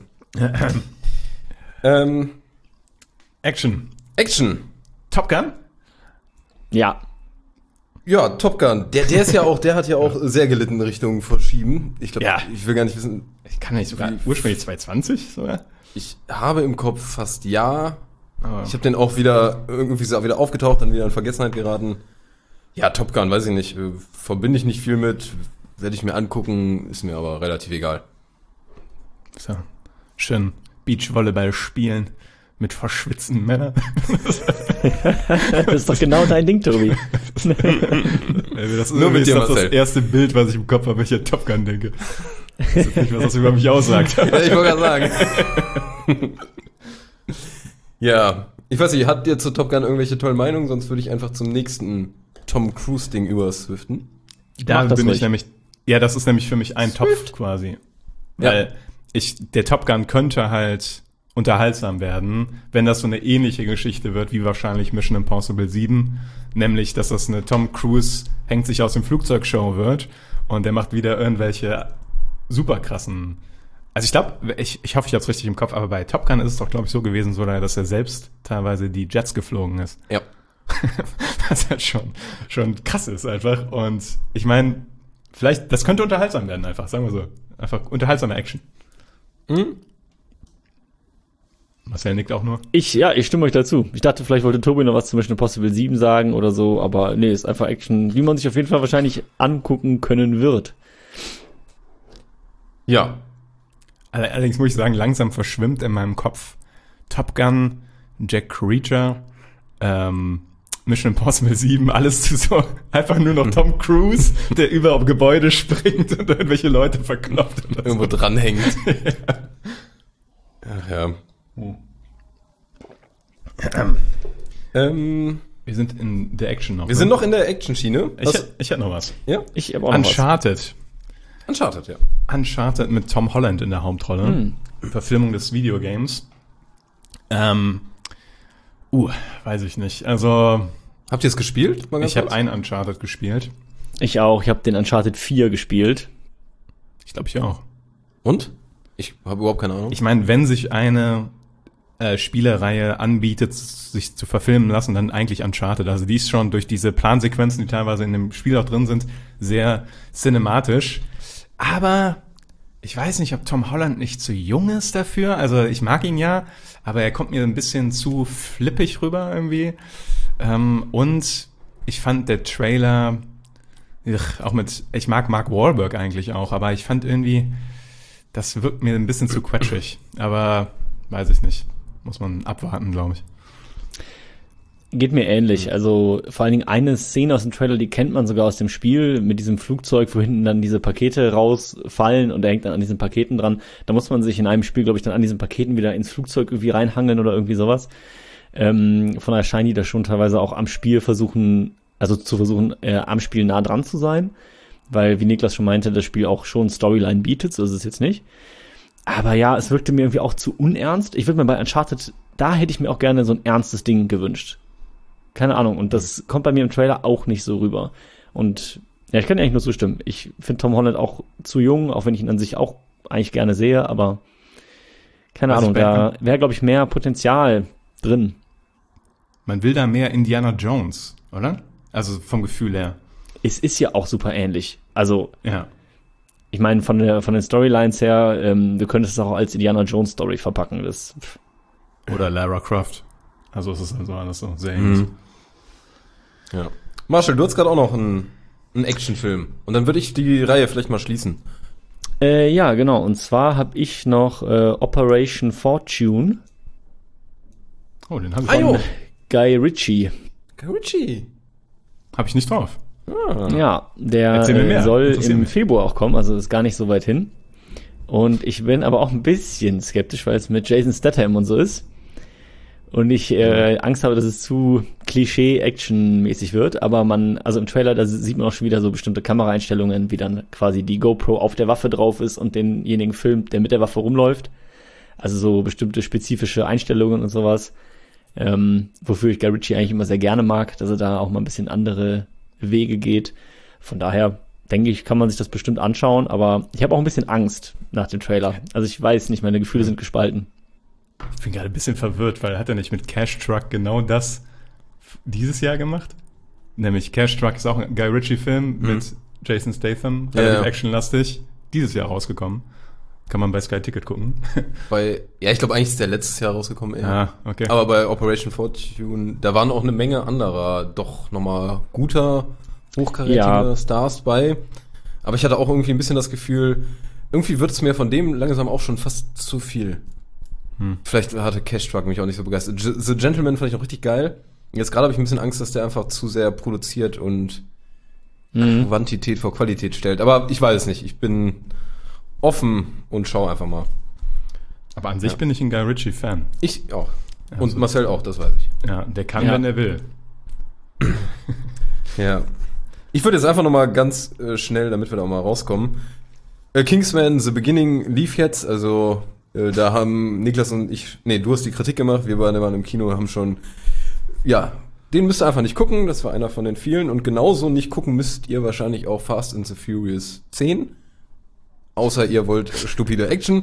Action. Action. Top Gun? Ja. Ja, Top Gun. Der ist ja auch, der hat ja auch sehr gelitten in Richtung Verschieben. Ich glaube, Ja. ich will gar nicht wissen. Ich kann nicht sogar ursprünglich 220 sogar. Ich habe im Kopf fast ja. Aber Ich habe den auch wieder, irgendwie ist er wieder aufgetaucht, dann wieder in Vergessenheit geraten. Ja, Top Gun, weiß ich nicht. Verbinde ich nicht viel mit. Werde ich mir angucken, ist mir aber relativ egal. so. Schön Beachvolleyball spielen mit verschwitzten Männern. Das ist doch genau dein Ding, Tobi. Das ist Nur mit dir, das Marcel. erste Bild, was ich im Kopf habe, wenn ich an Top Gun denke. Ich weiß jetzt nicht, was das über mich aussagt. Ja, ich wollte gerade sagen. Ja, ich weiß nicht, habt ihr zu Top Gun irgendwelche tollen Meinungen? Sonst würde ich einfach zum nächsten Tom Cruise-Ding überswiften. Da Mach das bin ich ruhig. nämlich, ja, das ist nämlich für mich ein Topf quasi. Weil der Top Gun könnte halt unterhaltsam werden, wenn das so eine ähnliche Geschichte wird wie wahrscheinlich Mission Impossible 7, nämlich, dass das eine Tom Cruise hängt sich aus dem Flugzeugshow wird und der macht wieder irgendwelche super krassen, also ich glaube, ich hoffe, ich habe es richtig im Kopf, aber bei Top Gun ist es doch, glaube ich, so gewesen, so dass er selbst teilweise die Jets geflogen ist. Ja. Was halt schon krass ist einfach. Und ich meine, vielleicht, das könnte unterhaltsam werden einfach, sagen wir so. Einfach unterhaltsame Action. Marcel nickt auch nur. Ich stimme euch dazu. Ich dachte, vielleicht wollte Tobi noch was zu Mission Impossible 7 sagen oder so, aber nee, ist einfach Action, wie man sich auf jeden Fall wahrscheinlich angucken können wird. Ja. Allerdings muss ich sagen, langsam verschwimmt in meinem Kopf Top Gun, Jack Reacher, Mission Impossible 7, alles zu so einfach nur noch Tom Cruise, der über Gebäude springt und irgendwelche Leute verkloppt. Und Irgendwo dranhängt. Ach ja. wir sind in der Action noch. Wir sind noch in der Action-Schiene. Ich hätte noch was. Ja? Ich habe auch noch was. Uncharted. Uncharted, ja. Uncharted mit Tom Holland in der Hauptrolle. Verfilmung des Videogames. Weiß ich nicht. Also, Habt ihr es gespielt? Mal ganz ich habe kurz? ein Uncharted gespielt. Ich auch. Ich habe den Uncharted 4 gespielt. Ich glaube, ich auch. Und? Ich habe überhaupt keine Ahnung. Ich meine, wenn sich eine Spielereihe anbietet, sich zu verfilmen lassen, dann eigentlich Uncharted. Also die ist schon durch diese Plansequenzen, die teilweise in dem Spiel auch drin sind, sehr cinematisch. Aber ich weiß nicht, ob Tom Holland nicht zu jung ist dafür. Also ich mag ihn ja, aber er kommt mir ein bisschen zu flippig rüber irgendwie. Und ich fand der Trailer, ich mag Mark Wahlberg eigentlich auch, aber ich fand irgendwie, das wirkt mir ein bisschen zu quetschig. Aber weiß ich nicht. Muss man abwarten, glaube ich. Geht mir ähnlich. Also vor allen Dingen eine Szene aus dem Trailer, die kennt man sogar aus dem Spiel, mit diesem Flugzeug, wo hinten dann diese Pakete rausfallen und er hängt dann an diesen Paketen dran. Da muss man sich in einem Spiel, glaube ich, dann an diesen Paketen wieder ins Flugzeug irgendwie reinhangeln oder irgendwie sowas. Von daher scheinen die da schon teilweise auch am Spiel versuchen, am Spiel nah dran zu sein. Weil, wie Niklas schon meinte, das Spiel auch schon Storyline bietet, so ist es jetzt nicht. Aber ja, es wirkte mir irgendwie auch zu unernst. Ich würde mir bei Uncharted, da hätte ich mir auch gerne so ein ernstes Ding gewünscht. Keine Ahnung. Und das kommt bei mir im Trailer auch nicht so rüber. Und ja, ich kann dir eigentlich nur zustimmen. Ich finde Tom Holland auch zu jung, auch wenn ich ihn an sich auch eigentlich gerne sehe, aber keine Ahnung, da wäre, glaube ich, mehr Potenzial drin. Man will da mehr Indiana Jones, oder? Also vom Gefühl her. Es ist ja auch super ähnlich. Also, Ja. ich meine, von den Storylines her, du könntest es auch als Indiana Jones Story verpacken. Oder Lara Croft. Also es ist also alles so sehr ähnlich. Ja. Marshall, du hast gerade auch noch einen Actionfilm. Und dann würde ich die Reihe vielleicht mal schließen. Ja, genau. Und zwar habe ich noch Operation Fortune, Oh, den habe ich, Ajo! Guy Ritchie. Guy Ritchie. hab ich nicht drauf. Ja, der Erzähl mir mehr. soll Interessiert im mich. Februar auch kommen, also ist gar nicht so weit hin. Und ich bin aber auch ein bisschen skeptisch, weil es mit Jason Statham und so ist. Und ich Angst habe, dass es zu Klischee-Action-mäßig wird. Aber also im Trailer, da sieht man auch schon wieder so bestimmte Kameraeinstellungen, wie dann quasi die GoPro auf der Waffe drauf ist und denjenigen filmt, der mit der Waffe rumläuft. Also so bestimmte spezifische Einstellungen und sowas. Wofür ich Guy Ritchie eigentlich immer sehr gerne mag, dass er da auch mal ein bisschen andere Wege geht. Von daher denke ich, kann man sich das bestimmt anschauen, aber ich habe auch ein bisschen Angst nach dem Trailer. Also ich weiß nicht, meine Gefühle sind gespalten. Ich bin gerade ein bisschen verwirrt, weil hat er nicht mit Cash Truck genau das dieses Jahr gemacht? Nämlich Cash Truck ist auch ein Guy Ritchie-Film mit Jason Statham, relativ actionlastig, dieses Jahr rausgekommen. Kann man bei Sky Ticket gucken. Ich glaube, eigentlich ist der letztes Jahr rausgekommen. Eher. Ah, okay. Aber bei Operation Fortune, da waren auch eine Menge anderer, doch nochmal guter, hochkarätiger Stars bei. Aber ich hatte auch irgendwie ein bisschen das Gefühl, irgendwie wird es mir von dem langsam auch schon fast zu viel. Vielleicht hatte Cash Truck mich auch nicht so begeistert. The Gentleman fand ich auch richtig geil. Jetzt gerade habe ich ein bisschen Angst, dass der einfach zu sehr produziert und Quantität vor Qualität stellt. Aber ich weiß es nicht. Ich bin offen und schau einfach mal. Aber an sich bin ich ein Guy Ritchie-Fan. Ich auch. Und Also- Marcel auch, das weiß ich. Ja, der kann, Ja. wenn er will. Ja. Ich würde jetzt einfach nochmal ganz schnell, damit wir da auch mal rauskommen. Kingsman The Beginning lief jetzt, also da haben Niklas und ich, du hast die Kritik gemacht, wir beide waren im Kino, haben schon, den müsst ihr einfach nicht gucken, das war einer von den vielen und genauso nicht gucken müsst ihr wahrscheinlich auch Fast and the Furious 10, außer ihr wollt stupide Action.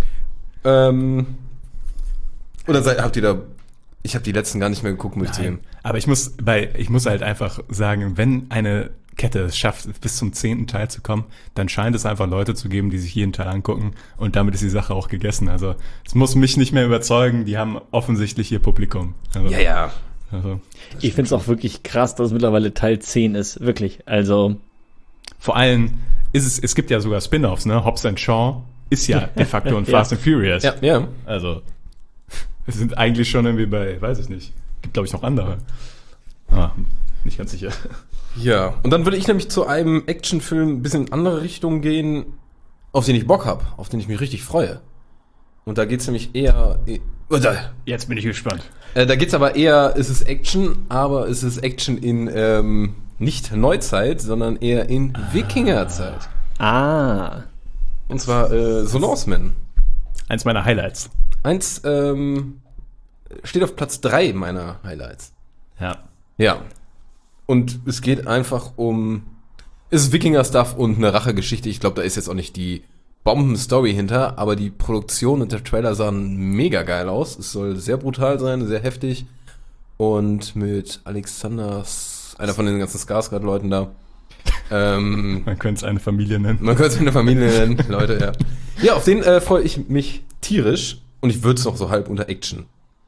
Habt ihr da, ich habe die letzten gar nicht mehr geguckt, muss ich zugeben. Aber ich muss halt einfach sagen, wenn eine Kette es schafft, bis zum 10. Teil zu kommen, dann scheint es einfach Leute zu geben, die sich jeden Teil angucken und damit ist die Sache auch gegessen. Also es muss mich nicht mehr überzeugen, die haben offensichtlich ihr Publikum. Also, Ja. Also, Ich finde es auch wirklich krass, dass es mittlerweile Teil 10 ist. Wirklich. Also, vor allem es gibt ja sogar Spin-offs, ne? Hobbs and Shaw ist ja de facto ein Fast and Furious. Ja. Also wir sind eigentlich schon irgendwie bei, weiß ich nicht, gibt glaube ich noch andere. Nicht ganz sicher. Ja, und dann würde ich nämlich zu einem Actionfilm ein bisschen in andere Richtung gehen, auf den ich Bock habe, auf den ich mich richtig freue. Und da geht's nämlich eher... Jetzt bin ich gespannt. Da geht's aber eher, es ist Action, aber es ist Action in nicht Neuzeit, sondern eher in Wikingerzeit. Und zwar The Northman. Eins meiner Highlights. Eins steht auf Platz 3 meiner Highlights. Ja. Ja. Und es geht einfach es ist Wikinger-Stuff und eine Rachegeschichte. Ich glaube, da ist jetzt auch nicht die Bomben-Story hinter, aber die Produktion und der Trailer sahen mega geil aus. Es soll sehr brutal sein, sehr heftig. Und mit Alexanders, einer von den ganzen Skarsgård-Leuten da. Man könnte es eine Familie nennen. Man könnte es eine Familie nennen, Leute, ja. Ja, auf den freue ich mich tierisch. Und ich würde es noch so halb unter Action.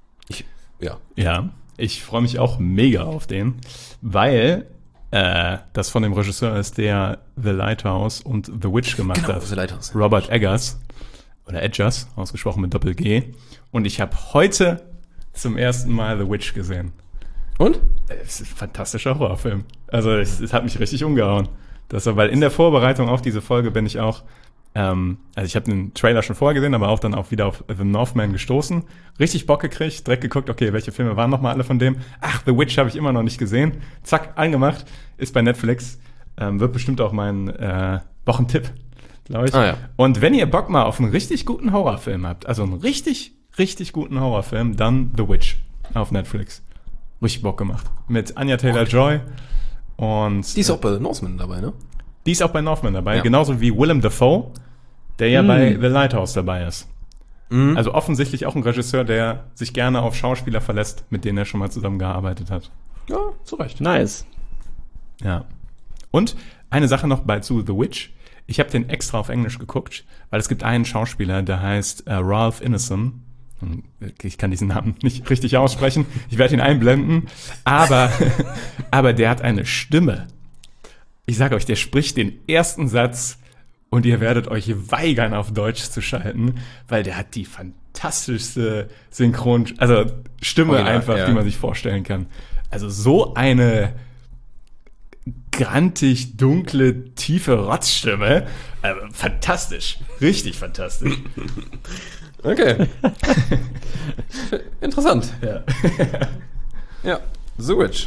Ja, ich freue mich auch mega auf den, weil das von dem Regisseur ist, der The Lighthouse und The Witch gemacht hat. The Lighthouse. Robert Eggers. Oder Edgers, ausgesprochen mit Doppel-G. Und ich habe heute zum ersten Mal The Witch gesehen. Und? Es ist ein fantastischer Horrorfilm. Also es hat mich richtig umgehauen. Weil in der Vorbereitung auf diese Folge bin ich auch, also ich habe den Trailer schon vorher gesehen, aber auch dann auch wieder auf The Northman gestoßen. Richtig Bock gekriegt, direkt geguckt, okay, welche Filme waren nochmal alle von dem? Ach, The Witch habe ich immer noch nicht gesehen. Zack, angemacht, ist bei Netflix. Wird bestimmt auch mein Wochentipp, glaube ich. Ja. Und wenn ihr Bock mal auf einen richtig guten Horrorfilm habt, also einen richtig, richtig guten Horrorfilm, dann The Witch auf Netflix. Richtig Bock gemacht. Mit Anya Taylor-Joy und... Die ist auch bei Northman dabei, ne? Die ist auch bei Northman dabei, Ja. genauso wie Willem Dafoe, der ja bei The Lighthouse dabei ist. Also offensichtlich auch ein Regisseur, der sich gerne auf Schauspieler verlässt, mit denen er schon mal zusammengearbeitet hat. Ja, zu Recht. Nice. Ja. Und eine Sache noch zu The Witch. Ich habe den extra auf Englisch geguckt, weil es gibt einen Schauspieler, der heißt Ralph Ineson. Ich kann diesen Namen nicht richtig aussprechen. Ich werde ihn einblenden. Aber der hat eine Stimme. Ich sage euch, der spricht den ersten Satz und ihr werdet euch weigern, auf Deutsch zu schalten, weil der hat die fantastischste Stimme Original, einfach, ja. die man sich vorstellen kann. Also so eine grantig, dunkle, tiefe Rotzstimme. Also fantastisch. Richtig fantastisch. Okay. Interessant. Ja. Ja, The Witch.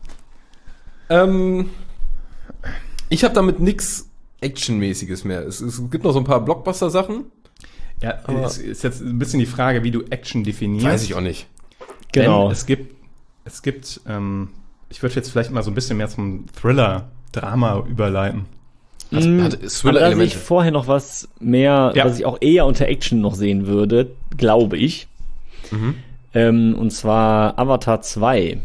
Ich habe damit nix Actionmäßiges mehr. Es gibt noch so ein paar Blockbuster-Sachen. Ja, ist jetzt ein bisschen die Frage, wie du Action definierst. Weiß ich auch nicht. Genau. Denn es gibt, ich würde jetzt vielleicht mal so ein bisschen mehr zum Thriller-Drama überleiten. Hat Aber da sehe Thriller-Elemente. ich vorher noch was mehr, Ja. was ich auch eher unter Action noch sehen würde, glaube ich. Und zwar Avatar 2.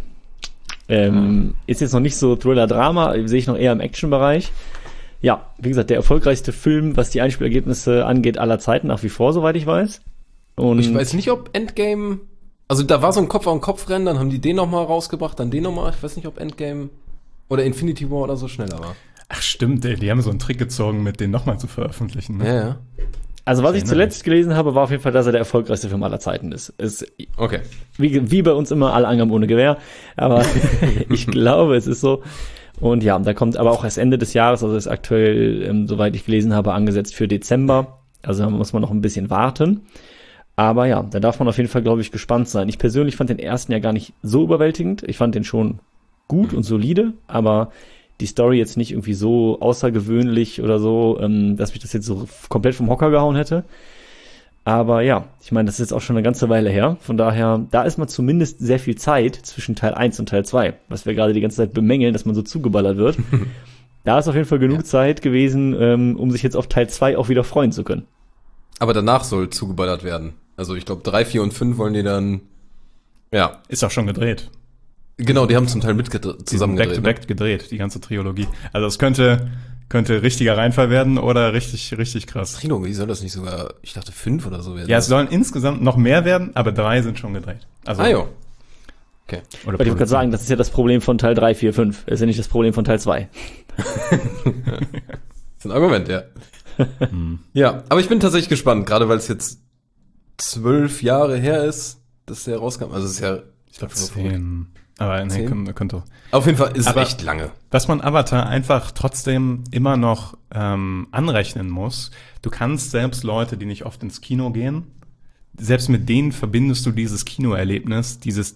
Ist jetzt noch nicht so Thriller-Drama, sehe ich noch eher im Action-Bereich. Ja, wie gesagt, der erfolgreichste Film, was die Einspielergebnisse angeht, aller Zeiten, nach wie vor, soweit ich weiß. Und Ich weiß nicht, ob Endgame... Also da war so ein Kopf-an-Kopf-Rennen, dann haben die den nochmal rausgebracht, dann den nochmal. Ich weiß nicht, ob Endgame oder Infinity War oder so schneller war. Ach stimmt, ey, die haben so einen Trick gezogen, mit den nochmal zu veröffentlichen. Ne? Ja. also was ich erinnere zuletzt gelesen habe, war auf jeden Fall, dass er der erfolgreichste Film aller Zeiten ist. Okay. Wie bei uns immer, alle Angaben ohne Gewehr. Aber ich glaube, es ist so. Und ja, da kommt aber auch erst Ende des Jahres, also ist aktuell, soweit ich gelesen habe, angesetzt für Dezember. Also da muss man noch ein bisschen warten. Aber ja, da darf man auf jeden Fall, glaube ich, gespannt sein. Ich persönlich fand den ersten ja gar nicht so überwältigend. Ich fand den schon gut und solide, aber die Story jetzt nicht irgendwie so außergewöhnlich oder so, dass mich das jetzt so komplett vom Hocker gehauen hätte. Aber ja, ich meine, das ist jetzt auch schon eine ganze Weile her. Von daher, da ist man zumindest sehr viel Zeit zwischen Teil 1 und Teil 2, was wir gerade die ganze Zeit bemängeln, dass man so zugeballert wird. Da ist auf jeden Fall genug Zeit gewesen, um sich jetzt auf Teil 2 auch wieder freuen zu können. Aber danach soll zugeballert werden. Also ich glaube 3, 4 und 5 wollen die dann... Ja, Ist auch schon gedreht. genau, die haben zum Teil zusammen gedreht. Back-to-back gedreht, die ganze Trilogie. Also es könnte richtiger Reinfall werden oder richtig, richtig krass. Trilogie soll das nicht sogar, ich dachte 5 oder so werden. Ja, es sollen insgesamt noch mehr werden, aber 3 sind schon gedreht. Also, jo. Okay. Oder Weil ich wollte gerade sagen, das ist ja das Problem von Teil 3, 4, 5. Das ist ja nicht das Problem von Teil 2. Das ist ein Argument, ja. Ja, aber ich bin tatsächlich gespannt, gerade weil es jetzt 12 Jahre her ist, dass der rauskam. Also es ist ja, ich glaube, 10. Aber nee, 10? könnte. Auf jeden Fall ist es Aber- echt lange. Was man Avatar einfach trotzdem immer noch anrechnen muss, du kannst selbst Leute, die nicht oft ins Kino gehen, selbst mit denen verbindest du dieses Kinoerlebnis, dieses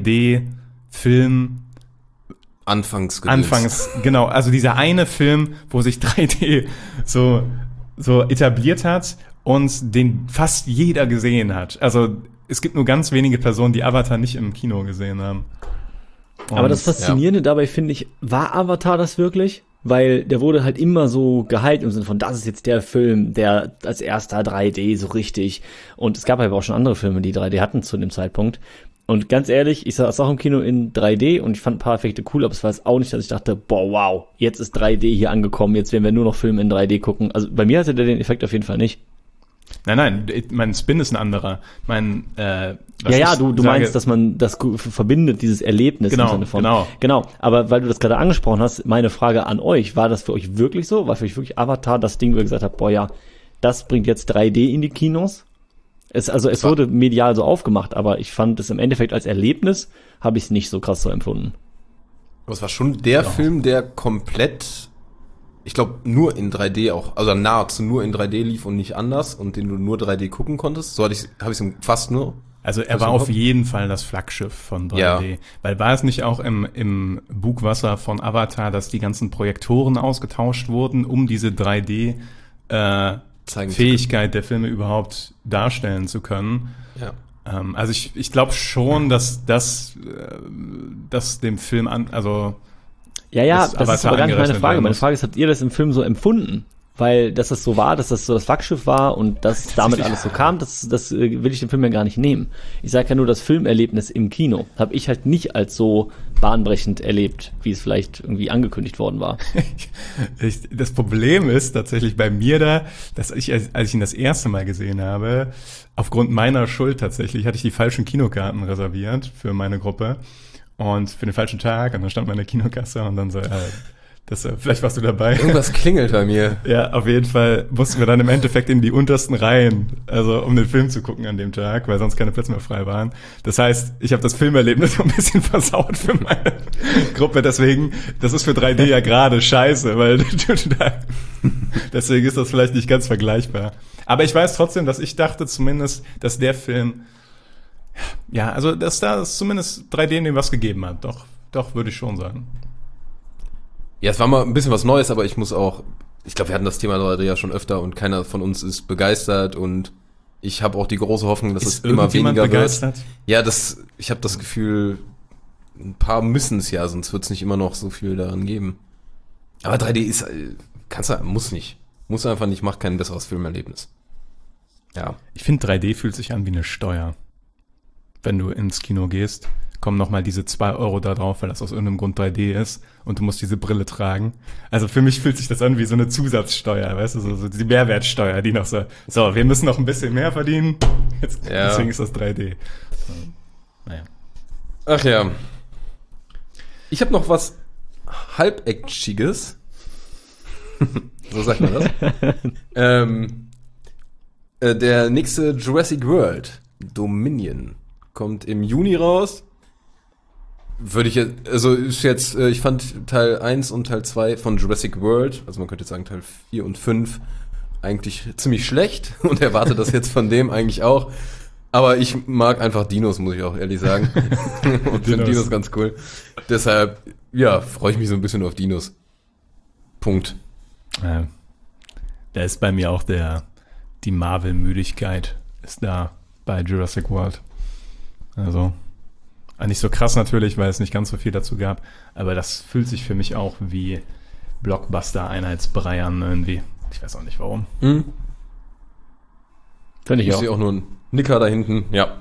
3D-Film, Anfangs, genau, also dieser eine Film, wo sich 3D so etabliert hat und den fast jeder gesehen hat. Also es gibt nur ganz wenige Personen, die Avatar nicht im Kino gesehen haben. Aber das Faszinierende dabei, finde ich, war Avatar das wirklich? Weil der wurde halt immer so gehypt im Sinne von, das ist jetzt der Film, der als erster 3D so richtig. Und es gab aber auch schon andere Filme, die 3D hatten zu dem Zeitpunkt. Und ganz ehrlich, ich saß auch im Kino in 3D und ich fand ein paar Effekte cool, aber es war jetzt auch nicht, dass ich dachte, boah, wow, jetzt ist 3D hier angekommen, jetzt werden wir nur noch Filme in 3D gucken. Also bei mir hatte der den Effekt auf jeden Fall nicht. Nein, mein Spin ist ein anderer. Du meinst, dass man das verbindet, dieses Erlebnis Genau, im Sinne von. genau. Genau, aber weil du das gerade angesprochen hast, meine Frage an euch, war das für euch wirklich so? War für euch wirklich Avatar das Ding, wo ihr gesagt habt, boah ja, das bringt jetzt 3D in die Kinos? Es wurde medial so aufgemacht, aber ich fand es im Endeffekt als Erlebnis, habe ich es nicht so krass so empfunden. Aber es war schon der Film, der komplett, ich glaube, nur in 3D auch, also nahezu nur in 3D lief und nicht anders und den du nur 3D gucken konntest. So habe ich es fast nur. Also er war auf jeden Fall das Flaggschiff von 3D. Ja. Weil war es nicht auch im Bugwasser von Avatar, dass die ganzen Projektoren ausgetauscht wurden, um diese 3D Fähigkeit der Filme überhaupt darstellen zu können? Ja. Also ich glaube schon, dass das dem Film Ja, das das ist Avatar aber gar nicht meine angerechnet Frage. werden Meine muss. Frage ist, habt ihr das im Film so empfunden? weil dass das so war, dass das so das Flaggschiff war und dass damit alles so kam, das will ich den Film ja gar nicht nehmen. Ich sage ja nur, das Filmerlebnis im Kino habe ich halt nicht als so bahnbrechend erlebt, wie es vielleicht irgendwie angekündigt worden war. Das Problem ist tatsächlich bei mir da, dass ich, als ich ihn das erste Mal gesehen habe, aufgrund meiner Schuld tatsächlich, hatte ich die falschen Kinokarten reserviert für meine Gruppe und für den falschen Tag und dann stand meine Kinokasse und dann so, vielleicht warst du dabei. Irgendwas klingelt bei mir. Ja, auf jeden Fall mussten wir dann im Endeffekt in die untersten Reihen, also um den Film zu gucken an dem Tag, weil sonst keine Plätze mehr frei waren. Das heißt, ich habe das Filmerlebnis so ein bisschen versaut für meine Gruppe, deswegen, das ist für 3D ja gerade scheiße, weil deswegen ist das vielleicht nicht ganz vergleichbar. Aber ich weiß trotzdem, dass ich dachte zumindest, dass der Film, ja, also dass da zumindest 3D dem was gegeben hat. Doch, würde ich schon sagen. Ja, es war mal ein bisschen was Neues, aber ich glaube, wir hatten das Thema heute ja schon öfter und keiner von uns ist begeistert und ich habe auch die große Hoffnung, dass es immer weniger begeistert? wird. Ja, ich habe das Gefühl, ein paar müssen es ja, sonst wird es nicht immer noch so viel daran geben. Aber 3D ist, muss nicht. Muss einfach nicht, macht kein besseres Filmerlebnis. Ja. Ich finde 3D fühlt sich an wie eine Steuer. Wenn du ins Kino gehst, kommen nochmal diese 2 € da drauf, weil das aus irgendeinem Grund 3D ist und du musst diese Brille tragen. Also für mich fühlt sich das an wie so eine Zusatzsteuer, weißt du, so die Mehrwertsteuer, die noch so, wir müssen noch ein bisschen mehr verdienen, deswegen ist das 3D. Naja. Ach ja. Ich habe noch was Halbactiges. So sagt man das. Der nächste Jurassic World, Dominion, kommt im Juni raus. Ich fand Teil 1 und Teil 2 von Jurassic World, also man könnte jetzt sagen Teil 4 und 5, eigentlich ziemlich schlecht und erwarte das jetzt von dem eigentlich auch. Aber ich mag einfach Dinos, muss ich auch ehrlich sagen. Und finde Dinos ganz cool. Deshalb, ja, freue ich mich so ein bisschen auf Dinos. Punkt. Ja. Da ist bei mir auch die Marvel-Müdigkeit ist da bei Jurassic World. Also nicht so krass natürlich, weil es nicht ganz so viel dazu gab, aber das fühlt sich für mich auch wie Blockbuster-Einheitsbrei an irgendwie. Ich weiß auch nicht warum. Mhm. Finde ich auch. Ich sehe auch nur einen Nicker da hinten, ja.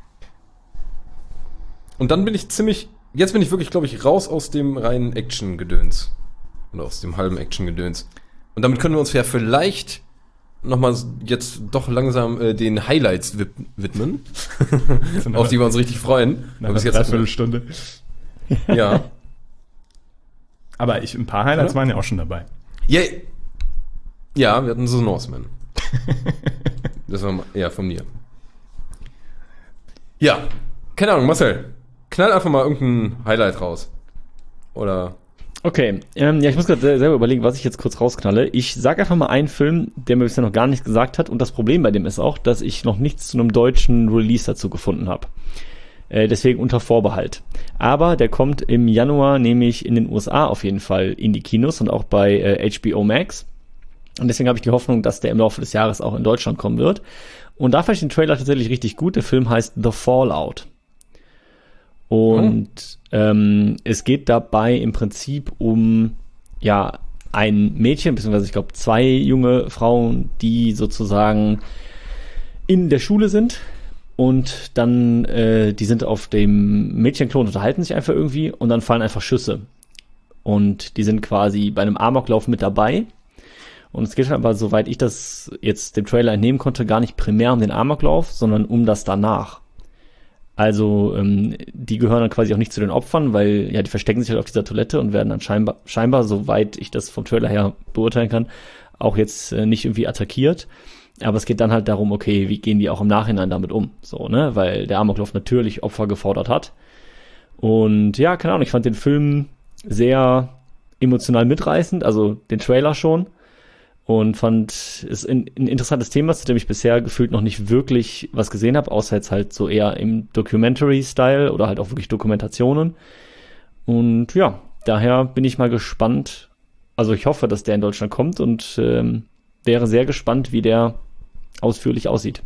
Und dann jetzt bin ich wirklich, glaube ich, raus aus dem reinen Action-Gedöns. Oder aus dem halben Action-Gedöns. Und damit können wir uns ja vielleicht nochmal jetzt doch langsam den Highlights widmen, auf die wir uns richtig freuen. Nach einer Dreiviertelstunde. Ja. Aber ein paar Highlights waren ja auch schon dabei. Yeah. Ja, wir hatten so Norseman. Das war eher von mir. Ja, keine Ahnung, Marcel, knall einfach mal irgendein Highlight raus. Oder... Okay, ich muss gerade selber überlegen, was ich jetzt kurz rausknalle. Ich sag einfach mal einen Film, der mir bisher noch gar nichts gesagt hat. Und das Problem bei dem ist auch, dass ich noch nichts zu einem deutschen Release dazu gefunden habe. Deswegen unter Vorbehalt. Aber der kommt im Januar nämlich in den USA auf jeden Fall in die Kinos und auch bei HBO Max. Und deswegen habe ich die Hoffnung, dass der im Laufe des Jahres auch in Deutschland kommen wird. Und da fand ich den Trailer tatsächlich richtig gut. Der Film heißt The Fallout. Und es geht dabei im Prinzip um ein Mädchen, beziehungsweise ich glaube 2 junge Frauen, die sozusagen in der Schule sind und dann die sind auf dem Mädchenklon, unterhalten sich einfach irgendwie und dann fallen einfach Schüsse. Und die sind quasi bei einem Amoklauf mit dabei. Und es geht aber, soweit ich das jetzt dem Trailer entnehmen konnte, gar nicht primär um den Amoklauf, sondern um das danach. Also die gehören dann quasi auch nicht zu den Opfern, weil die verstecken sich halt auf dieser Toilette und werden dann scheinbar, soweit ich das vom Trailer her beurteilen kann, auch jetzt nicht irgendwie attackiert. Aber es geht dann halt darum, okay, wie gehen die auch im Nachhinein damit um? So, ne? Weil der Amoklauf natürlich Opfer gefordert hat. Und ja, keine Ahnung, ich fand den Film sehr emotional mitreißend, also den Trailer schon. Und fand es ein interessantes Thema, zu dem ich bisher gefühlt noch nicht wirklich was gesehen habe, außer jetzt halt so eher im Documentary-Style oder halt auch wirklich Dokumentationen. Und ja, daher bin ich mal gespannt. Also ich hoffe, dass der in Deutschland kommt und wäre sehr gespannt, wie der ausführlich aussieht.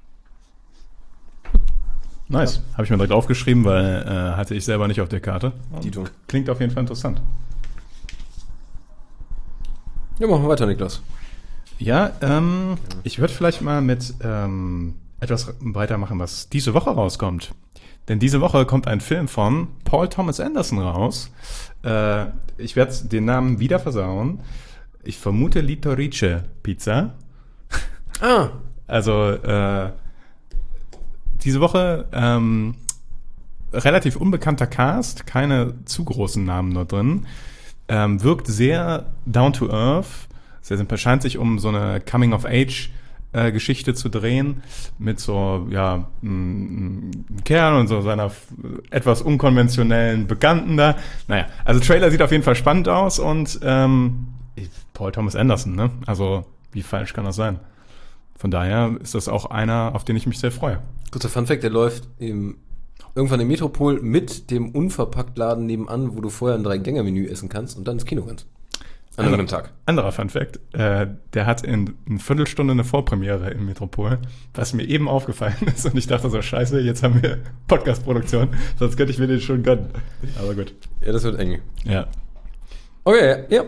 Nice. Habe ich mir direkt aufgeschrieben, weil hatte ich selber nicht auf der Karte. Dito. Klingt auf jeden Fall interessant. Ja, machen wir weiter, Niklas. Ja, ich würde vielleicht mal mit etwas weitermachen, was diese Woche rauskommt. Denn diese Woche kommt ein Film von Paul Thomas Anderson raus. Ich werde den Namen wieder versauen. Ich vermute Litorice Pizza. Ah. Also diese Woche relativ unbekannter Cast, keine zu großen Namen nur drin. Wirkt sehr down to earth. Scheint sich um so eine Coming-of-Age-Geschichte zu drehen mit so, ja, einem Kerl und so seiner etwas unkonventionellen Bekannten da. Naja, also Trailer sieht auf jeden Fall spannend aus und Paul Thomas Anderson, ne? Also, wie falsch kann das sein? Von daher ist das auch einer, auf den ich mich sehr freue. Kurzer Funfact, der läuft irgendwann im Metropol mit dem Unverpacktladen nebenan, wo du vorher ein 3-Gänger-Menü essen kannst und dann ins Kino kannst. An einem Tag. Anderer Funfact, der hat in eine Viertelstunde eine Vorpremiere im Metropol, was mir eben aufgefallen ist und ich dachte so, scheiße, jetzt haben wir Podcast-Produktion, sonst könnte ich mir den schon gönnen. Aber gut. Ja, das wird eng. Ja. Okay, ja.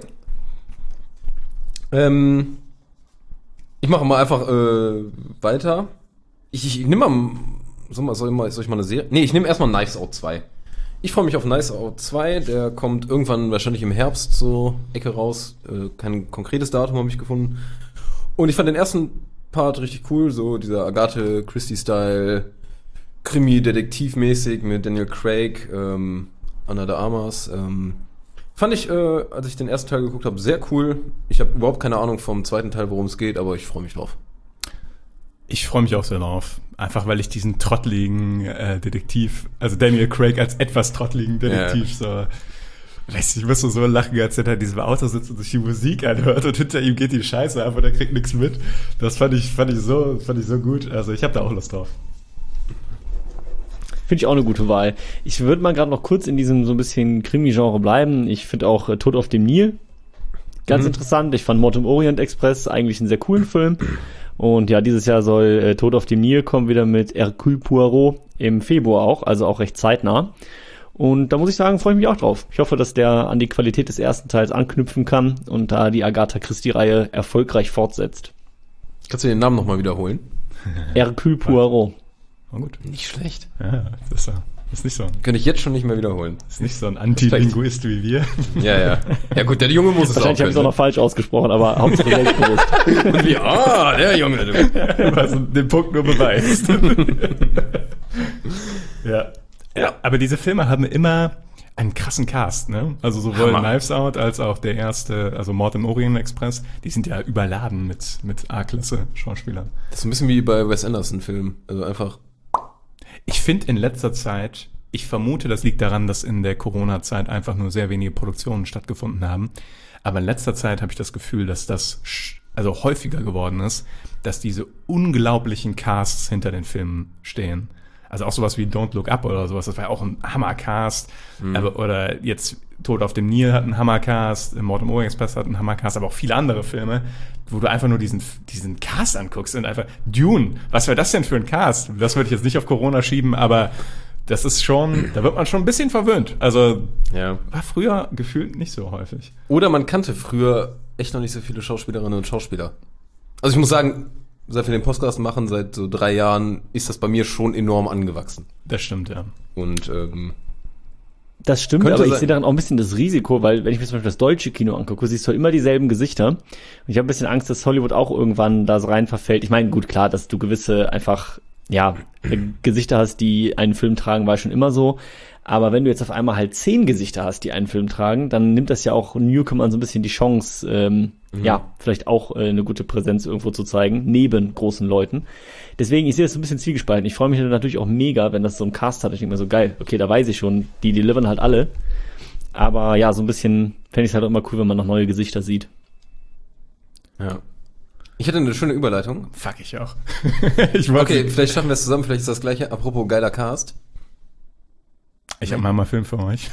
Ich mache mal einfach weiter. Ich nehme mal, soll ich mal eine Serie? Nee, ich nehme erstmal Knives Out 2. Ich freue mich auf Knives Out 2, der kommt irgendwann wahrscheinlich im Herbst so Ecke raus. Kein konkretes Datum habe ich gefunden. Und ich fand den ersten Part richtig cool, so dieser Agatha Christie-Style, Krimi-Detektiv-mäßig mit Daniel Craig, Ana de Armas. Fand ich, als ich den ersten Teil geguckt habe, sehr cool. Ich habe überhaupt keine Ahnung vom zweiten Teil, worum es geht, aber ich freue mich drauf. Ich freue mich auch sehr drauf. Einfach, weil ich diesen trottligen Detektiv, also Daniel Craig als etwas trottligen Detektiv, so, weiß ich musste so lachen, als er da in diesem Auto sitzt und sich die Musik anhört und hinter ihm geht die Scheiße ab und er kriegt nichts mit. Das fand ich so gut. Also ich habe da auch Lust drauf. Finde ich auch eine gute Wahl. Ich würde mal gerade noch kurz in diesem so ein bisschen Krimi-Genre bleiben. Ich finde auch Tod auf dem Nil ganz interessant. Ich fand Mord im Orient Express eigentlich einen sehr coolen Film. Und ja, dieses Jahr soll Tod auf dem Nil kommen, wieder mit Hercule Poirot im Februar auch, also auch recht zeitnah. Und da muss ich sagen, freue ich mich auch drauf. Ich hoffe, dass der an die Qualität des ersten Teils anknüpfen kann und da die Agatha Christie-Reihe erfolgreich fortsetzt. Kannst du den Namen nochmal wiederholen? Hercule Poirot. Oh, gut. Nicht schlecht. Ja, das ist nicht so. Könnte ich jetzt schon nicht mehr wiederholen. Ist nicht so ein Antilinguist wie wir. Ja. Ja gut, der Junge muss es auch Wahrscheinlich habe ich es auch noch falsch ausgesprochen, aber Hauptsache selbstbewusst. Und wie, der Junge. Was den Punkt nur beweist. Ja. Aber diese Filme haben immer einen krassen Cast, ne? Also sowohl Hammer. Knives Out als auch der erste, also Mord im Orient Express, die sind ja überladen mit A-Klasse Schauspielern. Das ist ein bisschen wie bei Wes Anderson-Filmen. Also einfach. Ich finde in letzter Zeit, ich vermute, das liegt daran, dass in der Corona-Zeit einfach nur sehr wenige Produktionen stattgefunden haben. Aber in letzter Zeit habe ich das Gefühl, dass das also häufiger geworden ist, dass diese unglaublichen Casts hinter den Filmen stehen. Also auch sowas wie Don't Look Up oder sowas, das war ja auch ein Hammercast. Oder jetzt Tod auf dem Nil hat einen Hammercast, Mord im Orient Express hat einen Hammercast, aber auch viele andere Filme, wo du einfach nur diesen Cast anguckst und einfach, Dune, was wäre das denn für ein Cast? Das würde ich jetzt nicht auf Corona schieben, aber das ist schon, da wird man schon ein bisschen verwöhnt. Also war früher gefühlt nicht so häufig. Oder man kannte früher echt noch nicht so viele Schauspielerinnen und Schauspieler. Also ich muss sagen, seit wir den Podcast machen, seit so 3 Jahren, ist das bei mir schon enorm angewachsen. Das stimmt, ja. Und das stimmt, könnte aber ich sein. sehe daran auch ein bisschen das Risiko, weil wenn ich mir zum Beispiel das deutsche Kino angucke, siehst du immer dieselben Gesichter. Und ich habe ein bisschen Angst, dass Hollywood auch irgendwann da so rein verfällt. Ich meine, gut, klar, dass du gewisse einfach, Gesichter hast, die einen Film tragen, war schon immer so. Aber wenn du jetzt auf einmal halt 10 Gesichter hast, die einen Film tragen, dann nimmt das ja auch Newcomern so ein bisschen die Chance, vielleicht auch eine gute Präsenz irgendwo zu zeigen, neben großen Leuten. Deswegen, ich sehe das so ein bisschen zwiegespalten. Ich freue mich natürlich auch mega, wenn das so ein Cast hat. Ich denke mir so, geil, okay, da weiß ich schon, die delivern halt alle. Aber ja, so ein bisschen fände ich es halt auch immer cool, wenn man noch neue Gesichter sieht. Ja. Ich hatte eine schöne Überleitung. Fuck, ich auch. Okay, vielleicht schaffen wir es zusammen, vielleicht ist das gleiche. Apropos geiler Cast. Ich habe mal einen Film für euch.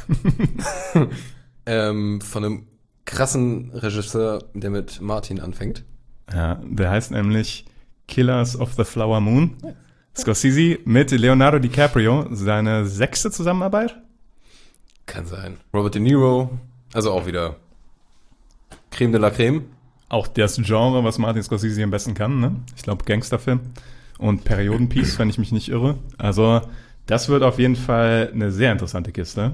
Von einem krassen Regisseur, der mit Martin anfängt. Ja, der heißt nämlich Killers of the Flower Moon. Scorsese mit Leonardo DiCaprio, seine 6. Zusammenarbeit. Kann sein. Robert De Niro, also auch wieder Creme de la Creme. auch das Genre, was Martin Scorsese am besten kann, ne? Ich glaube Gangsterfilm und Periodenpiece, wenn ich mich nicht irre. Also das wird auf jeden Fall eine sehr interessante Kiste.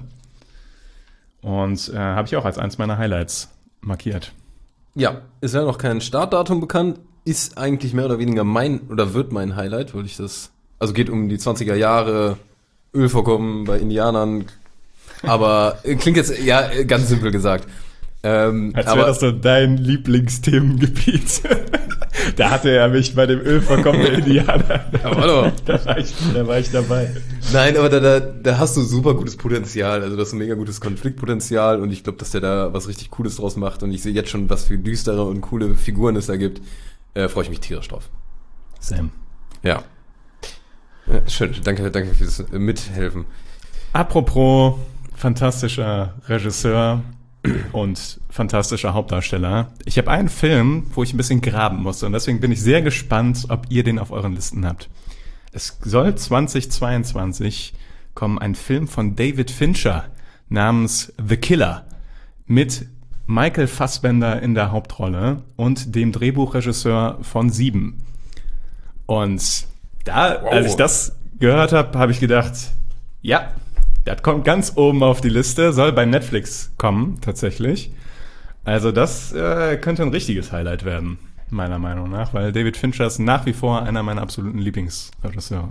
Und habe ich auch als eins meiner Highlights markiert. Ja, ist ja noch kein Startdatum bekannt, ist eigentlich mehr oder weniger wird mein Highlight, weil ich das, also geht um die 20er Jahre, Ölvorkommen bei Indianern, aber klingt jetzt, ja, ganz simpel gesagt. Als wäre das so dein Lieblingsthemengebiet. Da hatte er mich bei dem Ölvorkommen der Indianer. Aber Da war ich dabei. Nein, aber da hast du super gutes Potenzial, also das ist ein mega gutes Konfliktpotenzial und ich glaube, dass der da was richtig Cooles draus macht und ich sehe jetzt schon, was für düstere und coole Figuren es da gibt. Freue ich mich tierisch drauf. Sam. Ja. Schön, danke fürs Mithelfen. Apropos fantastischer Regisseur und fantastischer Hauptdarsteller. Ich habe einen Film, wo ich ein bisschen graben musste und deswegen bin ich sehr gespannt, ob ihr den auf euren Listen habt. Es soll 2022 kommen ein Film von David Fincher namens The Killer mit Michael Fassbender in der Hauptrolle und dem Drehbuchregisseur von 7. Und als ich das gehört habe, habe ich gedacht, ja, das kommt ganz oben auf die Liste, soll bei Netflix kommen, tatsächlich. Also das könnte ein richtiges Highlight werden, meiner Meinung nach, weil David Fincher ist nach wie vor einer meiner absoluten Lieblingsregisseure.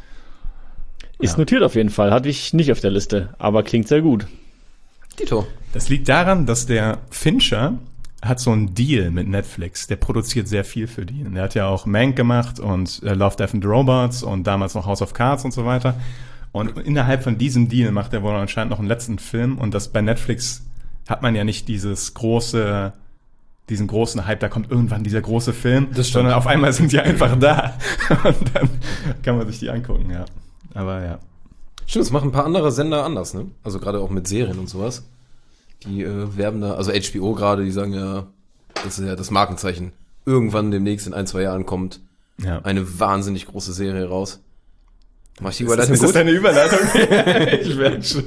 Ist notiert auf jeden Fall, hatte ich nicht auf der Liste, aber klingt sehr gut. Tito. Das liegt daran, dass der Fincher hat so einen Deal mit Netflix. Der produziert sehr viel für die. Der hat ja auch Mank gemacht und Love, Death and Robots und damals noch House of Cards und so weiter. Und innerhalb von diesem Deal macht er wohl anscheinend noch einen letzten Film. Und das bei Netflix hat man ja nicht diesen großen Hype, da kommt irgendwann dieser große Film, sondern auf einmal sind die einfach da. Und dann kann man sich die angucken, ja. Aber ja. Stimmt, das machen ein paar andere Sender anders, ne? Also gerade auch mit Serien und sowas. Die werben da, also HBO gerade, die sagen ja, das ist ja das Markenzeichen. Irgendwann demnächst in 1-2 Jahren kommt eine wahnsinnig große Serie raus. Mach ich die Überleitung Ist das deine Überleitung? Ich merke schon.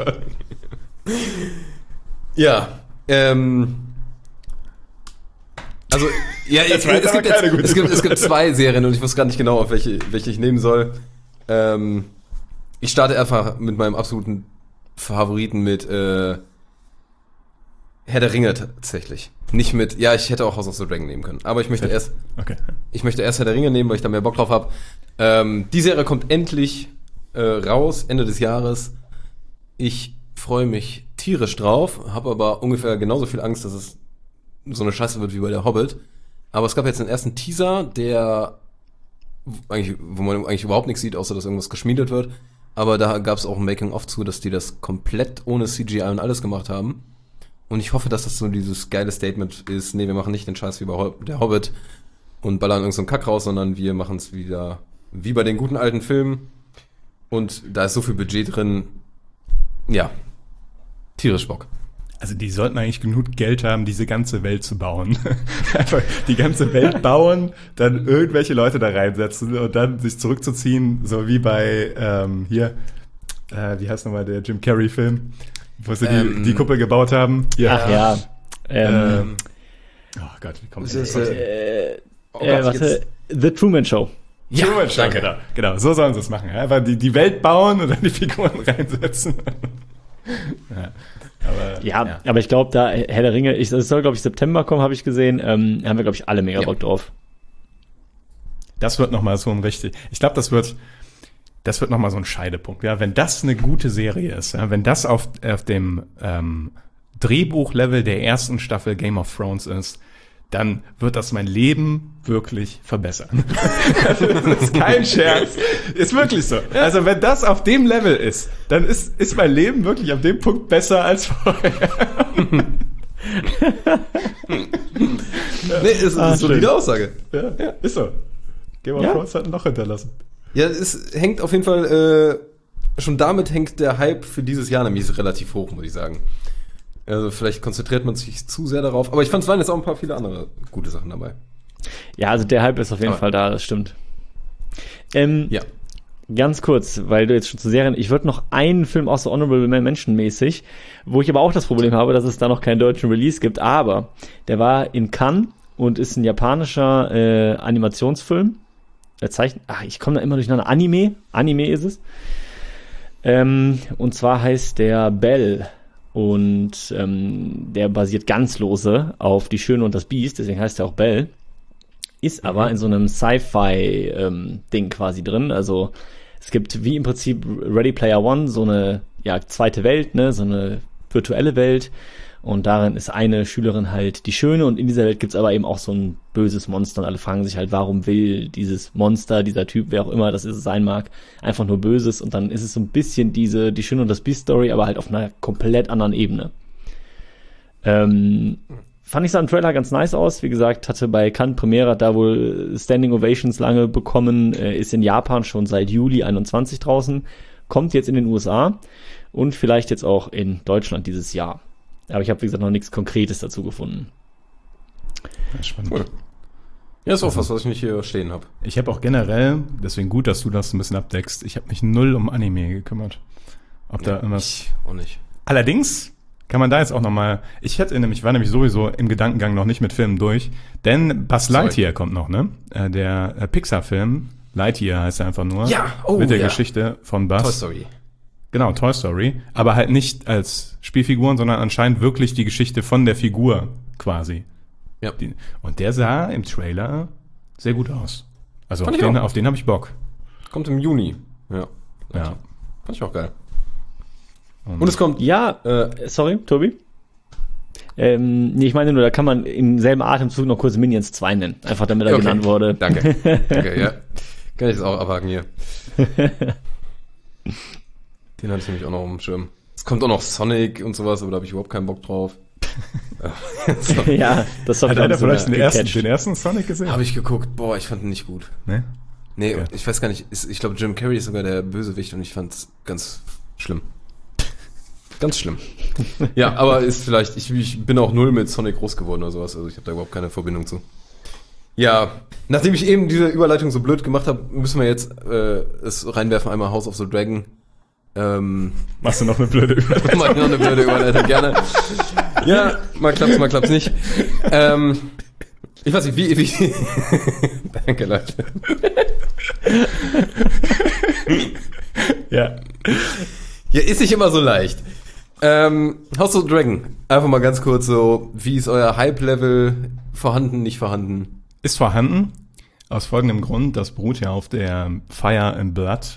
Ja, also, ja, es gibt 2 Serien und ich wusste gar nicht genau, auf welche ich nehmen soll. Ich starte einfach mit meinem absoluten Favoriten mit Herr der Ringe tatsächlich. Nicht mit, ja, ich hätte auch House of the Dragon nehmen können, aber ich möchte erst Herr der Ringe nehmen, weil ich da mehr Bock drauf habe. Die Serie kommt endlich raus, Ende des Jahres. Ich freue mich tierisch drauf, habe aber ungefähr genauso viel Angst, dass es so eine Scheiße wird wie bei der Hobbit. Aber es gab jetzt den ersten Teaser, wo man eigentlich überhaupt nichts sieht, außer dass irgendwas geschmiedet wird. Aber da gab es auch ein Making-of zu, dass die das komplett ohne CGI und alles gemacht haben. Und ich hoffe, dass das so dieses geile Statement ist, nee, wir machen nicht den Scheiß wie bei der Hobbit und ballern irgend so einen Kack raus, sondern wir machen es wieder wie bei den guten alten Filmen. Und da ist so viel Budget drin. Ja, tierisch Bock. Also die sollten eigentlich genug Geld haben, diese ganze Welt zu bauen. Einfach die ganze Welt bauen, dann irgendwelche Leute da reinsetzen und dann sich zurückzuziehen, so wie bei wie heißt nochmal der Jim Carrey-Film, wo sie die Kuppel gebaut haben. Ja. Ach ja. Oh Gott, wie kommt das? Warte, The Truman Show. Ja, danke. Genau, so sollen sie es machen. Einfach die Welt bauen und dann die Figuren reinsetzen. Aber ich glaube, da Herr der Ringe, es soll, glaube ich, September kommen, habe ich gesehen, haben wir, glaube ich, alle mega Bock drauf. Das wird nochmal so ein richtig, ich glaube, das wird nochmal so ein Scheidepunkt, ja, wenn das eine gute Serie ist, ja, wenn das auf dem Drehbuchlevel der ersten Staffel Game of Thrones ist, dann wird das mein Leben wirklich verbessern. Das ist kein Scherz. Ist wirklich so. Also wenn das auf dem Level ist, dann ist mein Leben wirklich auf dem Punkt besser als vorher. Nee, ist eine solide Aussage. Ja, ist so. Game of Thrones hat ein Loch hinterlassen. Ja, es hängt auf jeden Fall, schon damit hängt der Hype für dieses Jahr nämlich relativ hoch, muss ich sagen. Also vielleicht konzentriert man sich zu sehr darauf. Aber ich fand, es waren jetzt auch viele andere gute Sachen dabei. Ja, also der Hype ist auf jeden Fall da, das stimmt. Ja. Ganz kurz, weil du jetzt schon zu Serien, ich würde noch einen Film auch so Honorable Mention mäßig, wo ich aber auch das Problem habe, dass es da noch keinen deutschen Release gibt, aber der war in Cannes und ist ein japanischer Animationsfilm. Ich komme da immer durcheinander. Anime ist es. Und zwar heißt der Bell. Und der basiert ganz lose auf Die Schöne und das Biest, deswegen heißt er auch Bell. Ist aber in so einem Sci-Fi-Ding quasi drin. Also es gibt wie im Prinzip Ready Player One so eine zweite Welt, ne, so eine virtuelle Welt. Und darin ist eine Schülerin halt die Schöne und in dieser Welt gibt's aber eben auch so ein böses Monster und alle fragen sich halt, warum will dieses Monster, dieser Typ, wer auch immer das ist, sein mag, einfach nur Böses und dann ist es so ein bisschen Die Schöne und das Biest-Story, aber halt auf einer komplett anderen Ebene. Fand ich so im Trailer ganz nice aus, wie gesagt, hatte bei Cannes Premiere, hat da wohl Standing Ovations lange bekommen, ist in Japan schon seit Juli 21 draußen, kommt jetzt in den USA und vielleicht jetzt auch in Deutschland dieses Jahr. Aber ich habe, wie gesagt, noch nichts Konkretes dazu gefunden. Ja, spannend. Cool. Ja, ist auch was ich nicht hier stehen habe. Ich habe auch generell, deswegen gut, dass du das ein bisschen abdeckst, ich habe mich null um Anime gekümmert. Ob da irgendwas... Ich auch nicht. Allerdings kann man da jetzt auch nochmal... war nämlich sowieso im Gedankengang noch nicht mit Filmen durch, denn Buzz Lightyear kommt noch, ne? Der Pixar-Film, Lightyear heißt er einfach nur. Ja, mit der Geschichte von Buzz. Toy Story. Genau, Toy Story, aber halt nicht als Spielfiguren, sondern anscheinend wirklich die Geschichte von der Figur quasi. Ja. Und der sah im Trailer sehr gut aus. Also Fand auf den habe ich Bock. Kommt im Juni. Ja. Ja. Fand ich auch geil. Und es kommt... Ja, sorry, Tobi? Nee, ich meine nur, da kann man im selben Atemzug noch kurz Minions 2 nennen. Einfach damit er genannt wurde. Danke. Danke, ja. Kann ich das auch abhaken hier. Den hatte ich nämlich auch noch auf dem Schirm. Es kommt auch noch Sonic und sowas, aber da habe ich überhaupt keinen Bock drauf. So. Ja, das Hat einer vielleicht den ersten Sonic gesehen? Habe ich geguckt. Boah, ich fand ihn nicht gut. Ne? Nee, Okay. ich weiß gar nicht. Ich glaube, Jim Carrey ist sogar der Bösewicht und ich fand's ganz schlimm. Ganz schlimm. Ja, aber ist vielleicht, ich bin auch null mit Sonic groß geworden oder sowas, also ich habe da überhaupt keine Verbindung zu. Ja, nachdem ich eben diese Überleitung so blöd gemacht habe, müssen wir jetzt es reinwerfen, einmal House of the Dragon. Machst du noch eine blöde Überleitung? Mach ich noch eine blöde Überleitung, gerne. Ja, mal klappt's nicht. Ich weiß nicht, wie Danke, Leute. Ja. Ja, ist nicht immer so leicht. House of the Dragon, einfach mal ganz kurz so, wie ist euer Hype-Level vorhanden, nicht vorhanden? Ist vorhanden, aus folgendem Grund, das beruht ja auf der Fire and Blood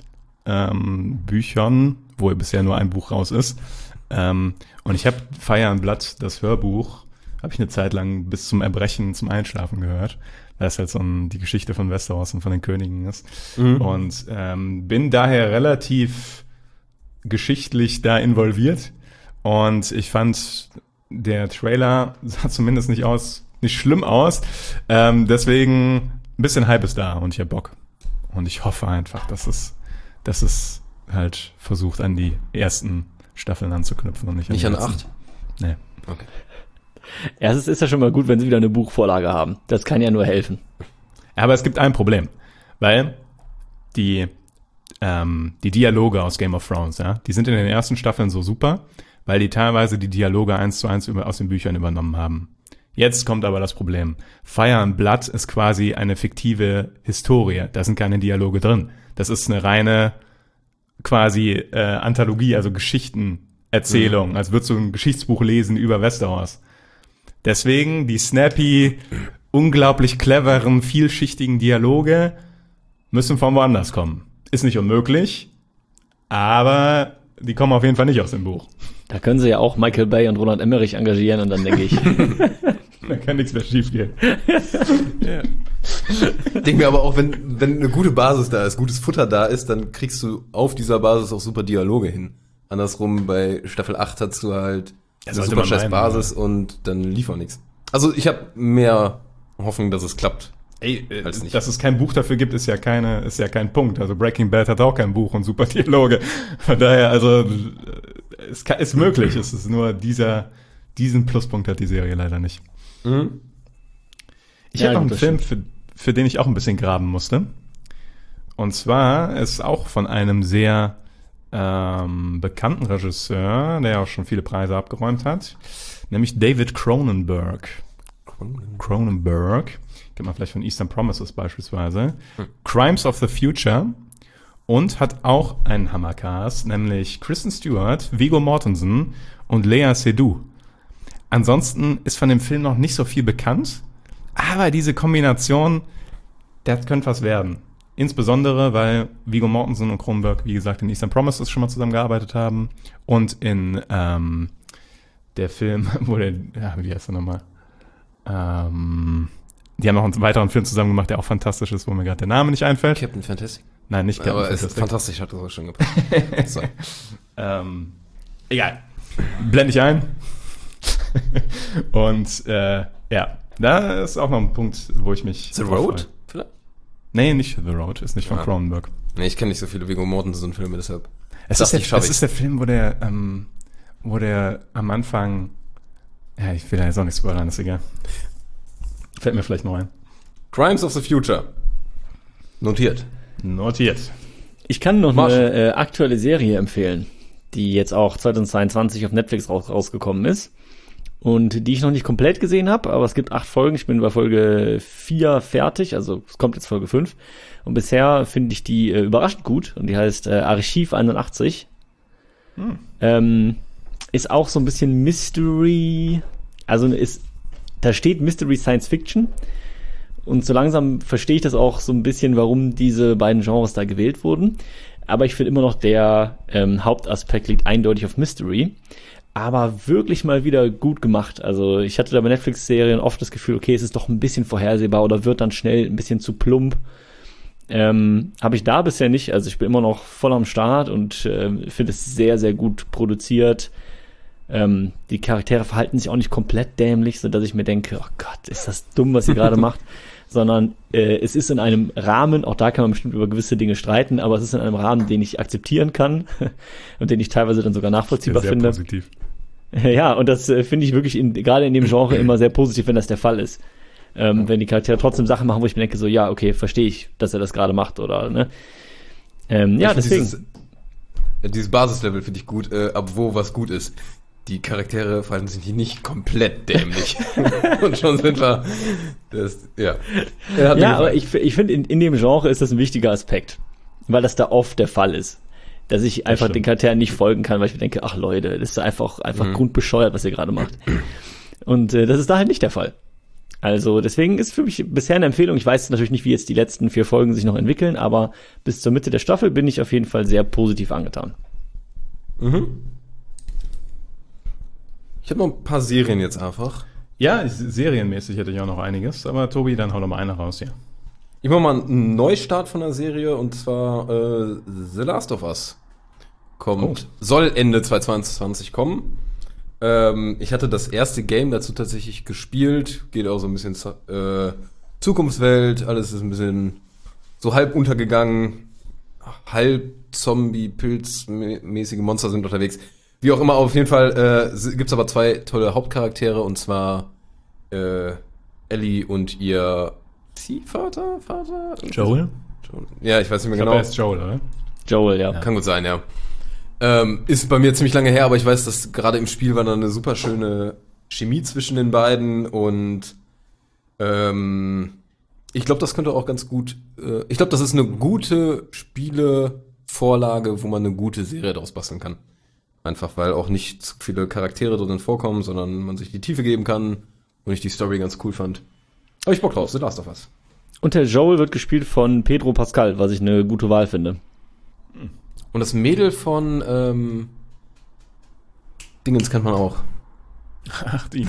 Büchern, wo bisher nur ein Buch raus ist. Und ich habe Fire and Blood, das Hörbuch, habe ich eine Zeit lang bis zum Erbrechen, zum Einschlafen gehört, weil es halt so die Geschichte von Westeros und von den Königen ist. Mhm. Und bin daher relativ geschichtlich da involviert. Und ich fand, der Trailer sah zumindest nicht schlimm aus. Deswegen ein bisschen Hype ist da und ich hab Bock. Und ich hoffe einfach, dass es halt versucht, an die ersten Staffeln anzuknüpfen und nicht Nicht die an letzten. 8? Nee. Okay. Erstens ist ja schon mal gut, wenn sie wieder eine Buchvorlage haben. Das kann ja nur helfen. Aber es gibt ein Problem, weil die Dialoge aus Game of Thrones, ja, die sind in den ersten Staffeln so super, weil die teilweise die Dialoge 1:1 aus den Büchern übernommen haben. Jetzt kommt aber das Problem. Fire and Blood ist quasi eine fiktive Historie. Da sind keine Dialoge drin. Das ist eine reine quasi Anthologie, also Geschichtenerzählung. Als würdest du ein Geschichtsbuch lesen über Westeros. Deswegen die snappy, unglaublich cleveren, vielschichtigen Dialoge müssen von woanders kommen. Ist nicht unmöglich, aber die kommen auf jeden Fall nicht aus dem Buch. Da können sie ja auch Michael Bay und Roland Emmerich engagieren und dann denke ich... Da kann nichts mehr schief gehen. Ja. Denk mir aber auch, wenn eine gute Basis da ist, gutes Futter da ist, dann kriegst du auf dieser Basis auch super Dialoge hin. Andersrum, bei Staffel 8 hast du halt eine sollte super man scheiß meinen, Basis und dann lief auch nichts. Also ich habe mehr Hoffnung, dass es klappt. Ey, Als nicht. dass es kein Buch dafür gibt, ist ja kein Punkt. Also Breaking Bad hat auch kein Buch und super Dialoge. Von daher, also es ist möglich. Es ist nur diesen Pluspunkt hat die Serie leider nicht. Mhm. Ich Ja, habe noch einen gut, das Film, für den ich auch ein bisschen graben musste. Und zwar ist auch von einem sehr bekannten Regisseur, der auch schon viele Preise abgeräumt hat, nämlich David Cronenberg. Cronenberg. Kennt man vielleicht von Eastern Promises beispielsweise. Crimes of the Future. Und hat auch einen Hammercast, nämlich Kristen Stewart, Viggo Mortensen und Lea Seydoux. Ansonsten ist von dem Film noch nicht so viel bekannt, aber diese Kombination, das könnte was werden. Insbesondere, weil Viggo Mortensen und Cronenberg, wie gesagt, in Eastern Promises schon mal zusammengearbeitet haben und in der Film, wie heißt der nochmal? Die haben noch einen weiteren Film zusammen gemacht, der auch fantastisch ist, wo mir gerade der Name nicht einfällt. Captain Fantastic. Nein, nicht Captain Aber es Fantastic. ist fantastisch, hat das auch schon gepasst. So. Egal. Blende ich ein. Und ja, da ist auch noch ein Punkt, wo ich mich... The drauf Road? freue. Vielleicht? Nee, nicht The Road, ist nicht von Ja. Cronenberg. Nee, ich kenne nicht so viele Viggo Mortensen-Filme, deshalb. Es dachte ist, ich, der, schaff es ich. ist der Film, wo der am Anfang... Ja, ich will da jetzt auch nicht spoilern, ist egal. Fällt mir vielleicht noch ein. Crimes of the Future. Notiert. Notiert. Ich kann noch Marsch. eine aktuelle Serie empfehlen, die jetzt auch 2022 auf Netflix rausgekommen ist und die ich noch nicht komplett gesehen habe, aber es gibt 8 Folgen. Ich bin bei Folge 4 fertig, also es kommt jetzt Folge 5 und bisher finde ich die überraschend gut und die heißt Archiv 81. Ist auch so ein bisschen Mystery, also da steht Mystery Science Fiction. Und so langsam verstehe ich das auch so ein bisschen, warum diese beiden Genres da gewählt wurden. Aber ich finde immer noch, der Hauptaspekt liegt eindeutig auf Mystery. Aber wirklich mal wieder gut gemacht. Also ich hatte da bei Netflix-Serien oft das Gefühl, okay, es ist doch ein bisschen vorhersehbar oder wird dann schnell ein bisschen zu plump. Habe ich da bisher nicht. Also ich bin immer noch voll am Start und finde es sehr, sehr gut produziert. Die Charaktere verhalten sich auch nicht komplett dämlich, so dass ich mir denke, oh Gott, ist das dumm, was ihr gerade macht. Sondern es ist in einem Rahmen, auch da kann man bestimmt über gewisse Dinge streiten, aber es ist in einem Rahmen, den ich akzeptieren kann und den ich teilweise dann sogar nachvollziehbar Sehr finde. positiv. Ja, und das finde ich wirklich gerade in dem Genre immer sehr positiv, wenn das der Fall ist. Wenn die Charaktere trotzdem Sachen machen, wo ich mir denke, so, ja, okay, verstehe ich, dass er das gerade macht, oder, ne? Ja, deswegen. Dieses Basislevel finde ich gut, ab wo was gut ist. Die Charaktere verhalten sich nicht komplett dämlich. Und schon sind wir. Ja, aber ich finde, in dem Genre ist das ein wichtiger Aspekt, weil das da oft der Fall ist. Dass ich einfach den Charakteren nicht folgen kann, weil ich mir denke, ach Leute, das ist einfach grundbescheuert, was ihr gerade macht. Und das ist da halt nicht der Fall. Also deswegen ist für mich bisher eine Empfehlung. Ich weiß natürlich nicht, wie jetzt die letzten 4 Folgen sich noch entwickeln, aber bis zur Mitte der Staffel bin ich auf jeden Fall sehr positiv angetan. Ich habe noch ein paar Serien jetzt einfach. Ja, serienmäßig hätte ich auch noch einiges, aber Tobi, dann hau doch mal eine raus hier. Ich mache mal einen Neustart von der Serie und zwar The Last of Us soll Ende 2022 kommen. Ich hatte das erste Game dazu tatsächlich gespielt, geht auch so ein bisschen Zukunftswelt, alles ist ein bisschen so halb untergegangen, halb Zombie-Pilz-mäßige Monster sind unterwegs. Wie auch immer, auf jeden Fall gibt's aber 2 tolle Hauptcharaktere und zwar Ellie und ihr Ziehvater? Joel? Ja, ich weiß nicht mehr Ich genau. glaube, er ist Joel, oder? Joel, ja. Kann gut sein, ja. Ist bei mir ziemlich lange her, aber ich weiß, dass gerade im Spiel war da eine super schöne Chemie zwischen den beiden und ich glaube, das könnte auch ganz gut, ich glaube, das ist eine gute Spielevorlage, wo man eine gute Serie daraus basteln kann. Einfach, weil auch nicht zu viele Charaktere drin vorkommen, sondern man sich die Tiefe geben kann und ich die Story ganz cool fand. Aber ich Bock drauf, The Last of Us. Und der Joel wird gespielt von Pedro Pascal, was ich eine gute Wahl finde. Und das Mädel von Dingens kennt man auch. Ach, die.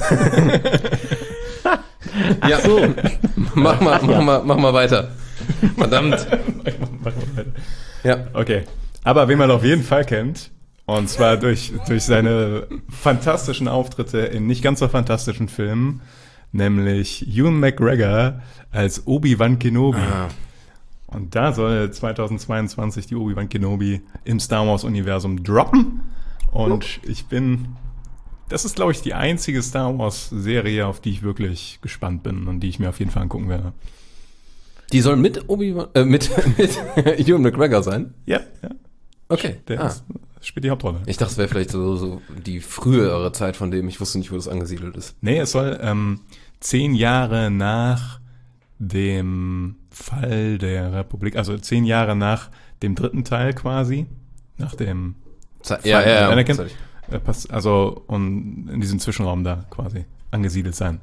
Ja, so. Mach mal weiter. Verdammt. Ja. Okay. Aber wen man auf jeden Fall kennt, und zwar durch seine fantastischen Auftritte in nicht ganz so fantastischen Filmen, nämlich Ewan McGregor als Obi-Wan Kenobi. Und da soll 2022 die Obi-Wan Kenobi im Star Wars-Universum droppen. Und das ist, glaube ich, die einzige Star Wars-Serie, auf die ich wirklich gespannt bin und die ich mir auf jeden Fall angucken werde. Die soll mit Obi-Wan, mit Ewan McGregor sein? Ja. Okay. Der spielt die Hauptrolle. Ich dachte, es wäre vielleicht so die frühere Zeit von dem. Ich wusste nicht, wo das angesiedelt ist. Nee, es soll 10 Jahre nach dem Fall der Republik, also 10 Jahre nach dem dritten Teil quasi, nach dem Anakin, also und in diesem Zwischenraum da quasi angesiedelt sein.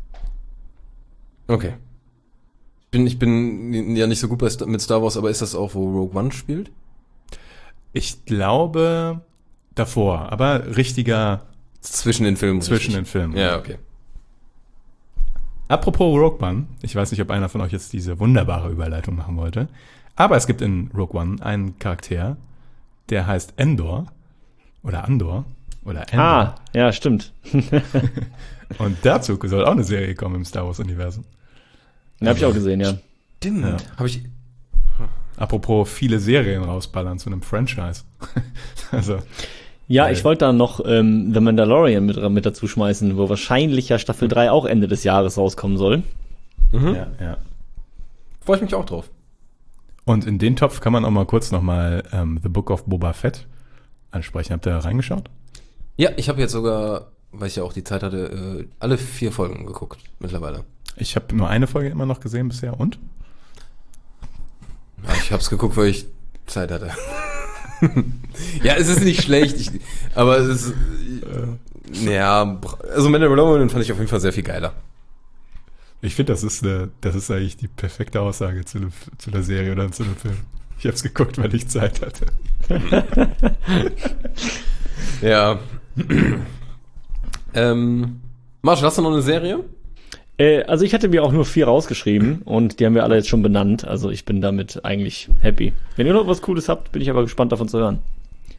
Okay. Ich bin ja nicht so gut mit Star Wars, aber ist das auch, wo Rogue One spielt? Ich glaube davor, aber richtiger Zwischen den Filmen. zwischen den Filmen. Ja, okay. Apropos Rogue One, ich weiß nicht, ob einer von euch jetzt diese wunderbare Überleitung machen wollte, aber es gibt in Rogue One einen Charakter, der heißt Endor oder Andor oder Endor. Ah, ja, stimmt. Und dazu soll auch eine Serie kommen im Star Wars-Universum. Den habe ich auch gesehen, ja. Stimmt. Ja. Habe ich. Apropos viele Serien rausballern zu einem Franchise. Also Ja, ich wollte da noch The Mandalorian mit dazu schmeißen, wo wahrscheinlich ja Staffel 3 auch Ende des Jahres rauskommen soll. ja. Freue ich mich auch drauf. Und in den Topf kann man auch mal kurz nochmal The Book of Boba Fett ansprechen. Habt ihr da reingeschaut? Ja, ich habe jetzt sogar, weil ich ja auch die Zeit hatte, alle 4 Folgen geguckt mittlerweile. Ich habe nur eine Folge immer noch gesehen bisher. Und? Ja, ich habe es geguckt, weil ich Zeit hatte. Ja, es ist nicht schlecht, aber es ist, ja, also Mandalorian fand ich auf jeden Fall sehr viel geiler. Ich finde, das ist eigentlich die perfekte Aussage zu der Serie oder zu einem Film. Ich habe es geguckt, weil ich Zeit hatte. Ja. Marshall, hast du noch eine Serie? Also ich hatte mir auch nur 4 rausgeschrieben und die haben wir alle jetzt schon benannt. Also ich bin damit eigentlich happy. Wenn ihr noch was Cooles habt, bin ich aber gespannt davon zu hören.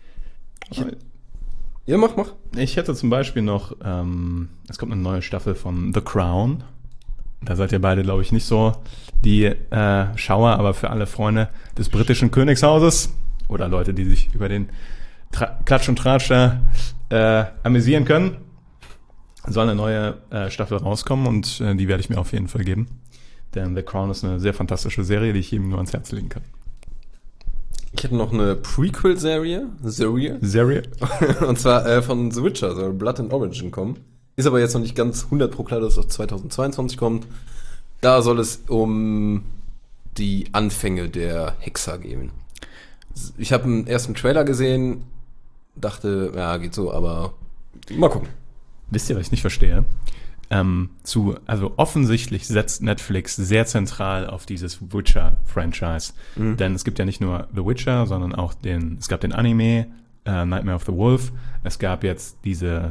Ja, mach. Ich hätte zum Beispiel noch, es kommt eine neue Staffel von The Crown. Da seid ihr beide, glaube ich, nicht so die Schauer, aber für alle Freunde des britischen Königshauses oder Leute, die sich über den Klatsch und Tratsch da amüsieren können, soll eine neue Staffel rauskommen und die werde ich mir auf jeden Fall geben. Denn The Crown ist eine sehr fantastische Serie, die ich jedem nur ans Herz legen kann. Ich hätte noch eine Prequel-Serie. Serie? Und zwar von The Witcher, soll Blood and Origin kommen. Ist aber jetzt noch nicht ganz 100% klar, dass es auf 2022 kommt. Da soll es um die Anfänge der Hexer gehen. Ich habe einen ersten Trailer gesehen, dachte, ja, geht so, aber mal gucken. Wisst ihr, was ich nicht verstehe? Also offensichtlich setzt Netflix sehr zentral auf dieses Witcher-Franchise. Denn es gibt ja nicht nur The Witcher, sondern auch es gab den Anime, Nightmare of the Wolf. Es gab jetzt diese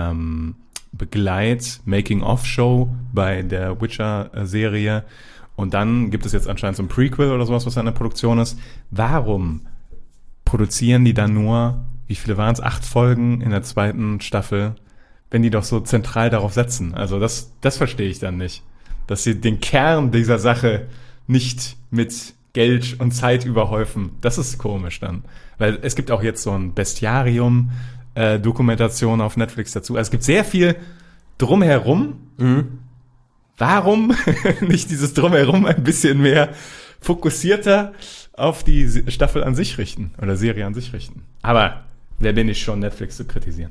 Making-of-Show bei der Witcher-Serie. Und dann gibt es jetzt anscheinend so ein Prequel oder sowas, was in der Produktion ist. Warum produzieren die dann nur, wie viele waren es, 8 Folgen in der 2. Staffel, wenn die doch so zentral darauf setzen? Also das verstehe ich dann nicht. Dass sie den Kern dieser Sache nicht mit Geld und Zeit überhäufen. Das ist komisch dann. Weil es gibt auch jetzt so ein Bestiarium-Dokumentation auf Netflix dazu. Also es gibt sehr viel drumherum. Warum nicht dieses Drumherum ein bisschen mehr fokussierter auf die Staffel an sich richten oder Serie an sich richten? Aber wer bin ich schon, Netflix zu kritisieren?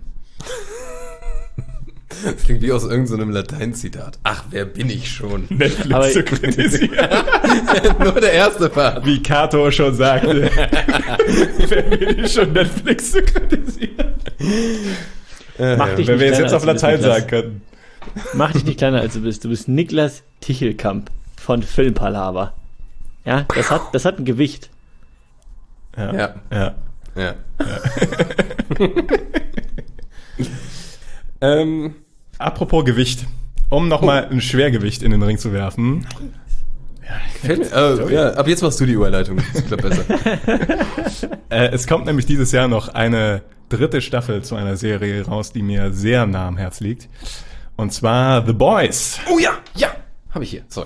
Das klingt wie aus irgendeinem Lateinzitat. Ach, wer bin ich schon? Netflix Aber zu kritisieren. Nur der erste Part. Wie Kato schon sagte. Wer bin ich schon, Netflix zu kritisieren? Mach dich Wenn wir nicht jetzt kleiner, auf als du Latein bist, sagen Niklas. können. Mach dich nicht kleiner, als du bist. Du bist Niklas Tichelkamp von Filmpalava. Ja, das hat ein Gewicht. Ja. Apropos Gewicht. Um nochmal ein Schwergewicht in den Ring zu werfen. Ja, ab jetzt machst du die Überleitung. Das klappt besser. Es kommt nämlich dieses Jahr noch eine 3. Staffel zu einer Serie raus, die mir sehr nah am Herz liegt. Und zwar The Boys. Oh ja, habe ich hier. Sorry.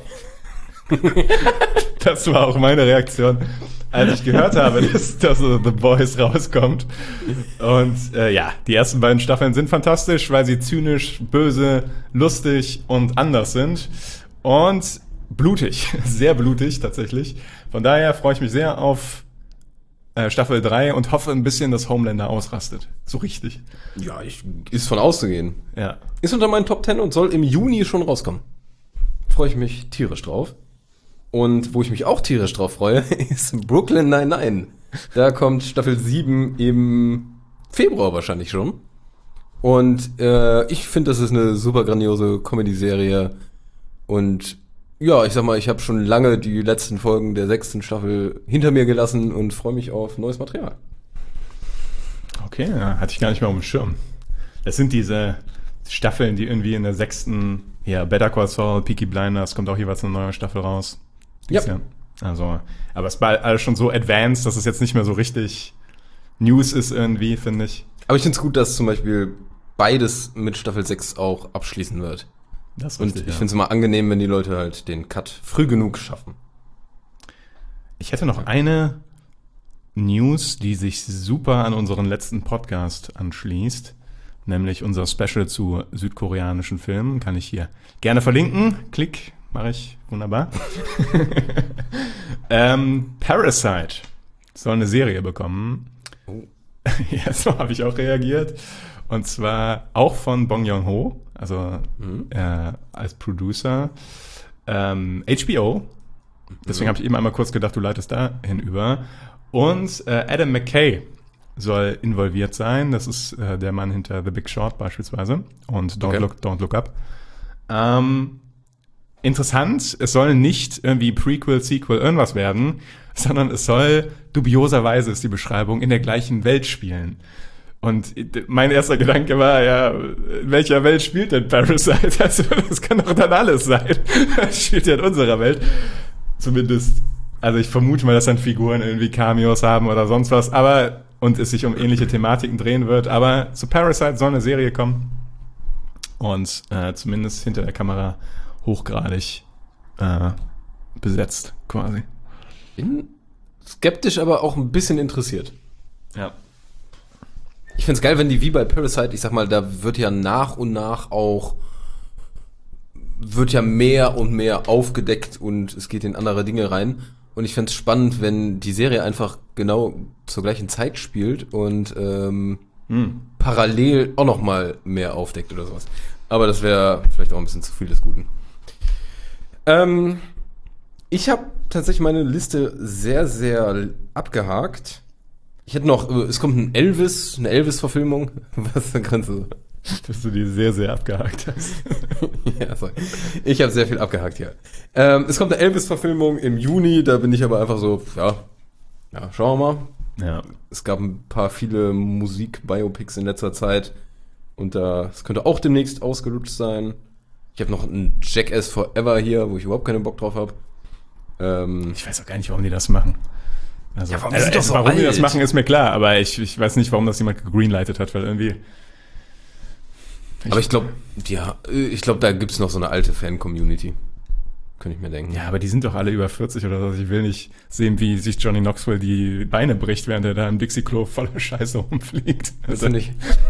Das war auch meine Reaktion, als ich gehört habe, dass The Boys rauskommt. Und die ersten beiden Staffeln sind fantastisch, weil sie zynisch, böse, lustig und anders sind. Und blutig, sehr blutig tatsächlich. Von daher freue ich mich sehr auf Staffel 3 und hoffe ein bisschen, dass Homelander ausrastet. So richtig. Ja, ist von auszugehen. Ja. Ist unter meinen Top 10 und soll im Juni schon rauskommen. Freue ich mich tierisch drauf. Und wo ich mich auch tierisch drauf freue, ist Brooklyn Nine-Nine. Da kommt Staffel 7 im Februar wahrscheinlich schon. Und ich finde, das ist eine super grandiose Comedy-Serie. Und ja, ich sag mal, ich habe schon lange die letzten Folgen der 6. Staffel hinter mir gelassen und freue mich auf neues Material. Okay, ja, hatte ich gar nicht mehr auf dem Schirm. Das sind diese Staffeln, die irgendwie in der 6. Ja, Better Call Saul, Peaky Blinders, kommt auch jeweils eine neue Staffel raus. Ja. Jahr. Also, aber es war alles schon so advanced, dass es jetzt nicht mehr so richtig News ist irgendwie, finde ich. Aber ich finde es gut, dass zum Beispiel beides mit Staffel 6 auch abschließen wird. Das ist Und richtig, ich finde es immer angenehm, wenn die Leute halt den Cut früh genug schaffen. Ich hätte noch eine News, die sich super an unseren letzten Podcast anschließt, nämlich unser Special zu südkoreanischen Filmen. Kann ich hier gerne verlinken. Klick, mache ich. Wunderbar. Parasite soll eine Serie bekommen. Oh. Ja, so habe ich auch reagiert. Und zwar auch von Bong Joon-ho, also als Producer. HBO. Deswegen habe ich eben einmal kurz gedacht, du leitest da hinüber. Und Adam McKay soll involviert sein. Das ist der Mann hinter The Big Short beispielsweise und Don't Look Up. Interessant, es soll nicht irgendwie Prequel, Sequel, irgendwas werden, sondern es soll, dubioserweise ist die Beschreibung, in der gleichen Welt spielen. Und mein erster Gedanke war, ja, in welcher Welt spielt denn Parasite? Also, das kann doch dann alles sein. Das spielt ja in unserer Welt. Zumindest, also ich vermute mal, dass dann Figuren irgendwie Cameos haben oder sonst was, aber, und es sich um ähnliche Thematiken drehen wird, aber zu Parasite soll eine Serie kommen. Und zumindest hinter der Kamera hochgradig besetzt, quasi. Bin skeptisch, aber auch ein bisschen interessiert. Ja. Ich find's geil, wenn die wie bei Parasite, ich sag mal, da wird ja nach und nach auch mehr und mehr aufgedeckt und es geht in andere Dinge rein. Und ich find's spannend, wenn die Serie einfach genau zur gleichen Zeit spielt und parallel auch noch mal mehr aufdeckt oder sowas. Aber das wäre vielleicht auch ein bisschen zu viel des Guten. Ich habe tatsächlich meine Liste sehr, sehr abgehakt. Ich hätte noch, es kommt eine Elvis-Verfilmung. Was da kannst du? Dass du die sehr, sehr abgehakt hast. Ja, sorry. Ich habe sehr viel abgehakt hier. Es kommt eine Elvis-Verfilmung im Juni, da bin ich aber einfach so, ja, schauen wir mal. Ja. Es gab viele Musik-Biopics in letzter Zeit und es könnte auch demnächst ausgelutscht sein. Ich habe noch einen Jackass Forever hier, wo ich überhaupt keinen Bock drauf habe. Ich weiß auch gar nicht, warum die das machen. Also, ja, warum die das machen, ist mir klar, aber ich weiß nicht, warum das jemand gegreenlightet hat, weil irgendwie. Aber ich glaube, da gibt's noch so eine alte Fan-Community. Könnte ich mir denken. Ja, aber die sind doch alle über 40 oder so. Ich will nicht sehen, wie sich Johnny Knoxville die Beine bricht, während er da im Dixie-Klo voller Scheiße rumfliegt. Also nicht.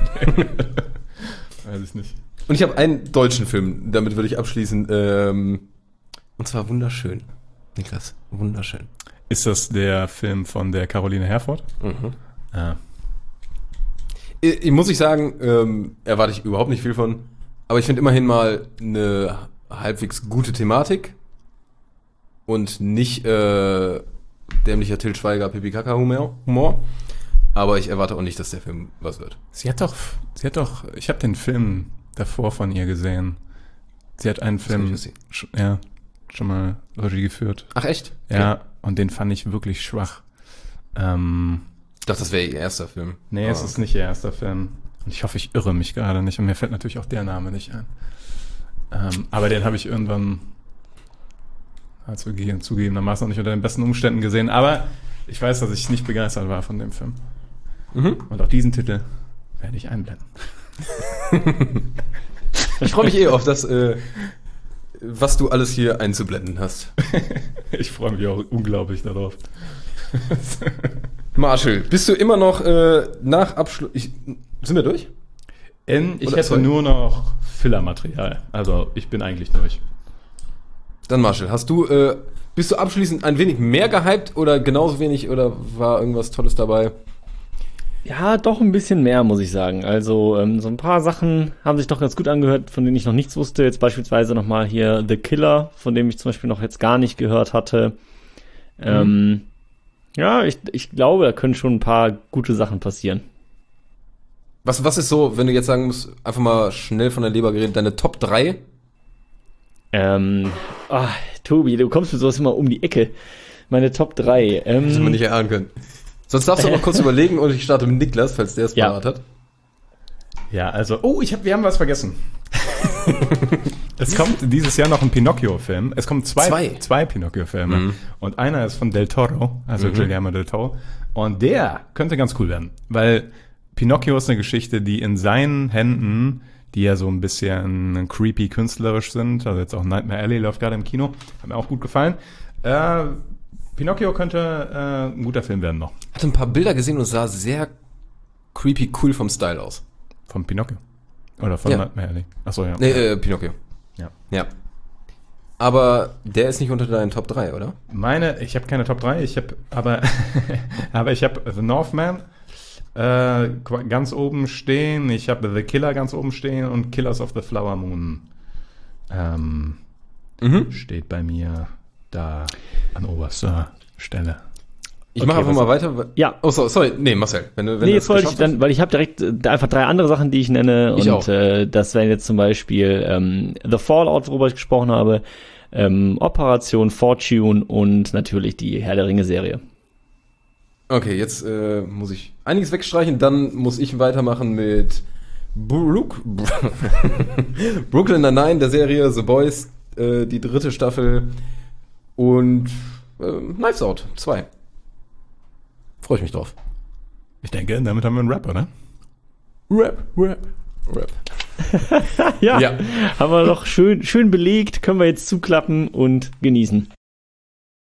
Weiß ich nicht. Und ich habe einen deutschen Film, damit würde ich abschließen. Und zwar Wunderschön. Niklas, Wunderschön. Ist das der Film von der Caroline Herford? Mhm. Ah. Muss ich sagen, erwarte ich überhaupt nicht viel von. Aber ich finde immerhin mal eine halbwegs gute Thematik. Und nicht dämlicher Til Schweiger Pipi-Kaka-Humor. Aber ich erwarte auch nicht, dass der Film was wird. Sie hat doch, ich habe den Film davor von ihr gesehen. Sie hat einen Film schon mal Regie geführt. Ach echt? Ja, okay. Und den fand ich wirklich schwach. Ich dachte, das wäre ihr erster Film. Nee, es ist nicht ihr erster Film. Und ich hoffe, ich irre mich gerade nicht. Und mir fällt natürlich auch der Name nicht ein. Aber den habe ich irgendwann zugegebenermaßen noch nicht unter den besten Umständen gesehen. Aber ich weiß, dass ich nicht begeistert war von dem Film. Mhm. Und auch diesen Titel werde ich einblenden. Ich freue mich auf das, was du alles hier einzublenden hast. Ich freue mich auch unglaublich darauf. Marshall, bist du immer noch nach Abschluss... Sind wir durch? Ich hätte nur noch Fillermaterial. Also ich bin eigentlich durch. Dann Marshall, hast du Bist du abschließend ein wenig mehr gehypt oder genauso wenig oder war irgendwas Tolles dabei? Ja, doch ein bisschen mehr, muss ich sagen. Also so ein paar Sachen haben sich doch ganz gut angehört, von denen ich noch nichts wusste. Jetzt beispielsweise nochmal hier The Killer, von dem ich zum Beispiel noch jetzt gar nicht gehört hatte. Ja, ich glaube, da können schon ein paar gute Sachen passieren. Was ist so, wenn du jetzt sagen musst, einfach mal schnell von der Leber geredet, deine Top 3? Tobi, du kommst mit sowas immer um die Ecke. Meine Top 3. Hätte man nicht erahnen können. Sonst darfst du noch kurz überlegen und ich starte mit Niklas, falls der es parat hat. Ja, also, wir haben was vergessen. Es kommt dieses Jahr noch ein Pinocchio-Film. Es kommen zwei Pinocchio-Filme. Und einer ist von Del Toro, also Guillermo del Toro. Und der könnte ganz cool werden, weil Pinocchio ist eine Geschichte, die in seinen Händen, die ja so ein bisschen creepy künstlerisch sind, also jetzt auch Nightmare Alley läuft gerade im Kino, hat mir auch gut gefallen. Pinocchio könnte ein guter Film werden noch. Ich hatte ein paar Bilder gesehen und sah sehr creepy cool vom Style aus. Von Pinocchio? Oder von Nightmare Alley? Achso, ja. Nee, Pinocchio. Ja. Aber der ist nicht unter deinen Top 3, oder? Ich habe keine Top 3, aber ich habe The Northman ganz oben stehen, ich habe The Killer ganz oben stehen und Killers of the Flower Moon steht bei mir da an oberster Stelle. Ich mache einfach mal weiter. Ja. Oh, sorry. Nee, Marcel. Wenn jetzt wollte ich dann, weil ich habe direkt einfach 3 andere Sachen, die ich nenne. Ich und das wären jetzt zum Beispiel The Fallout, worüber ich gesprochen habe, Operation Fortune und natürlich die Herr der Ringe-Serie. Okay, jetzt muss ich einiges wegstreichen. Dann muss ich weitermachen mit Brooklyn Nine-Nine, der Serie The Boys, die 3. Staffel und Knives Out 2. Freue ich mich drauf. Ich denke, damit haben wir einen Rap, oder? Rap. Ja, haben wir doch schön belegt, können wir jetzt zuklappen und genießen.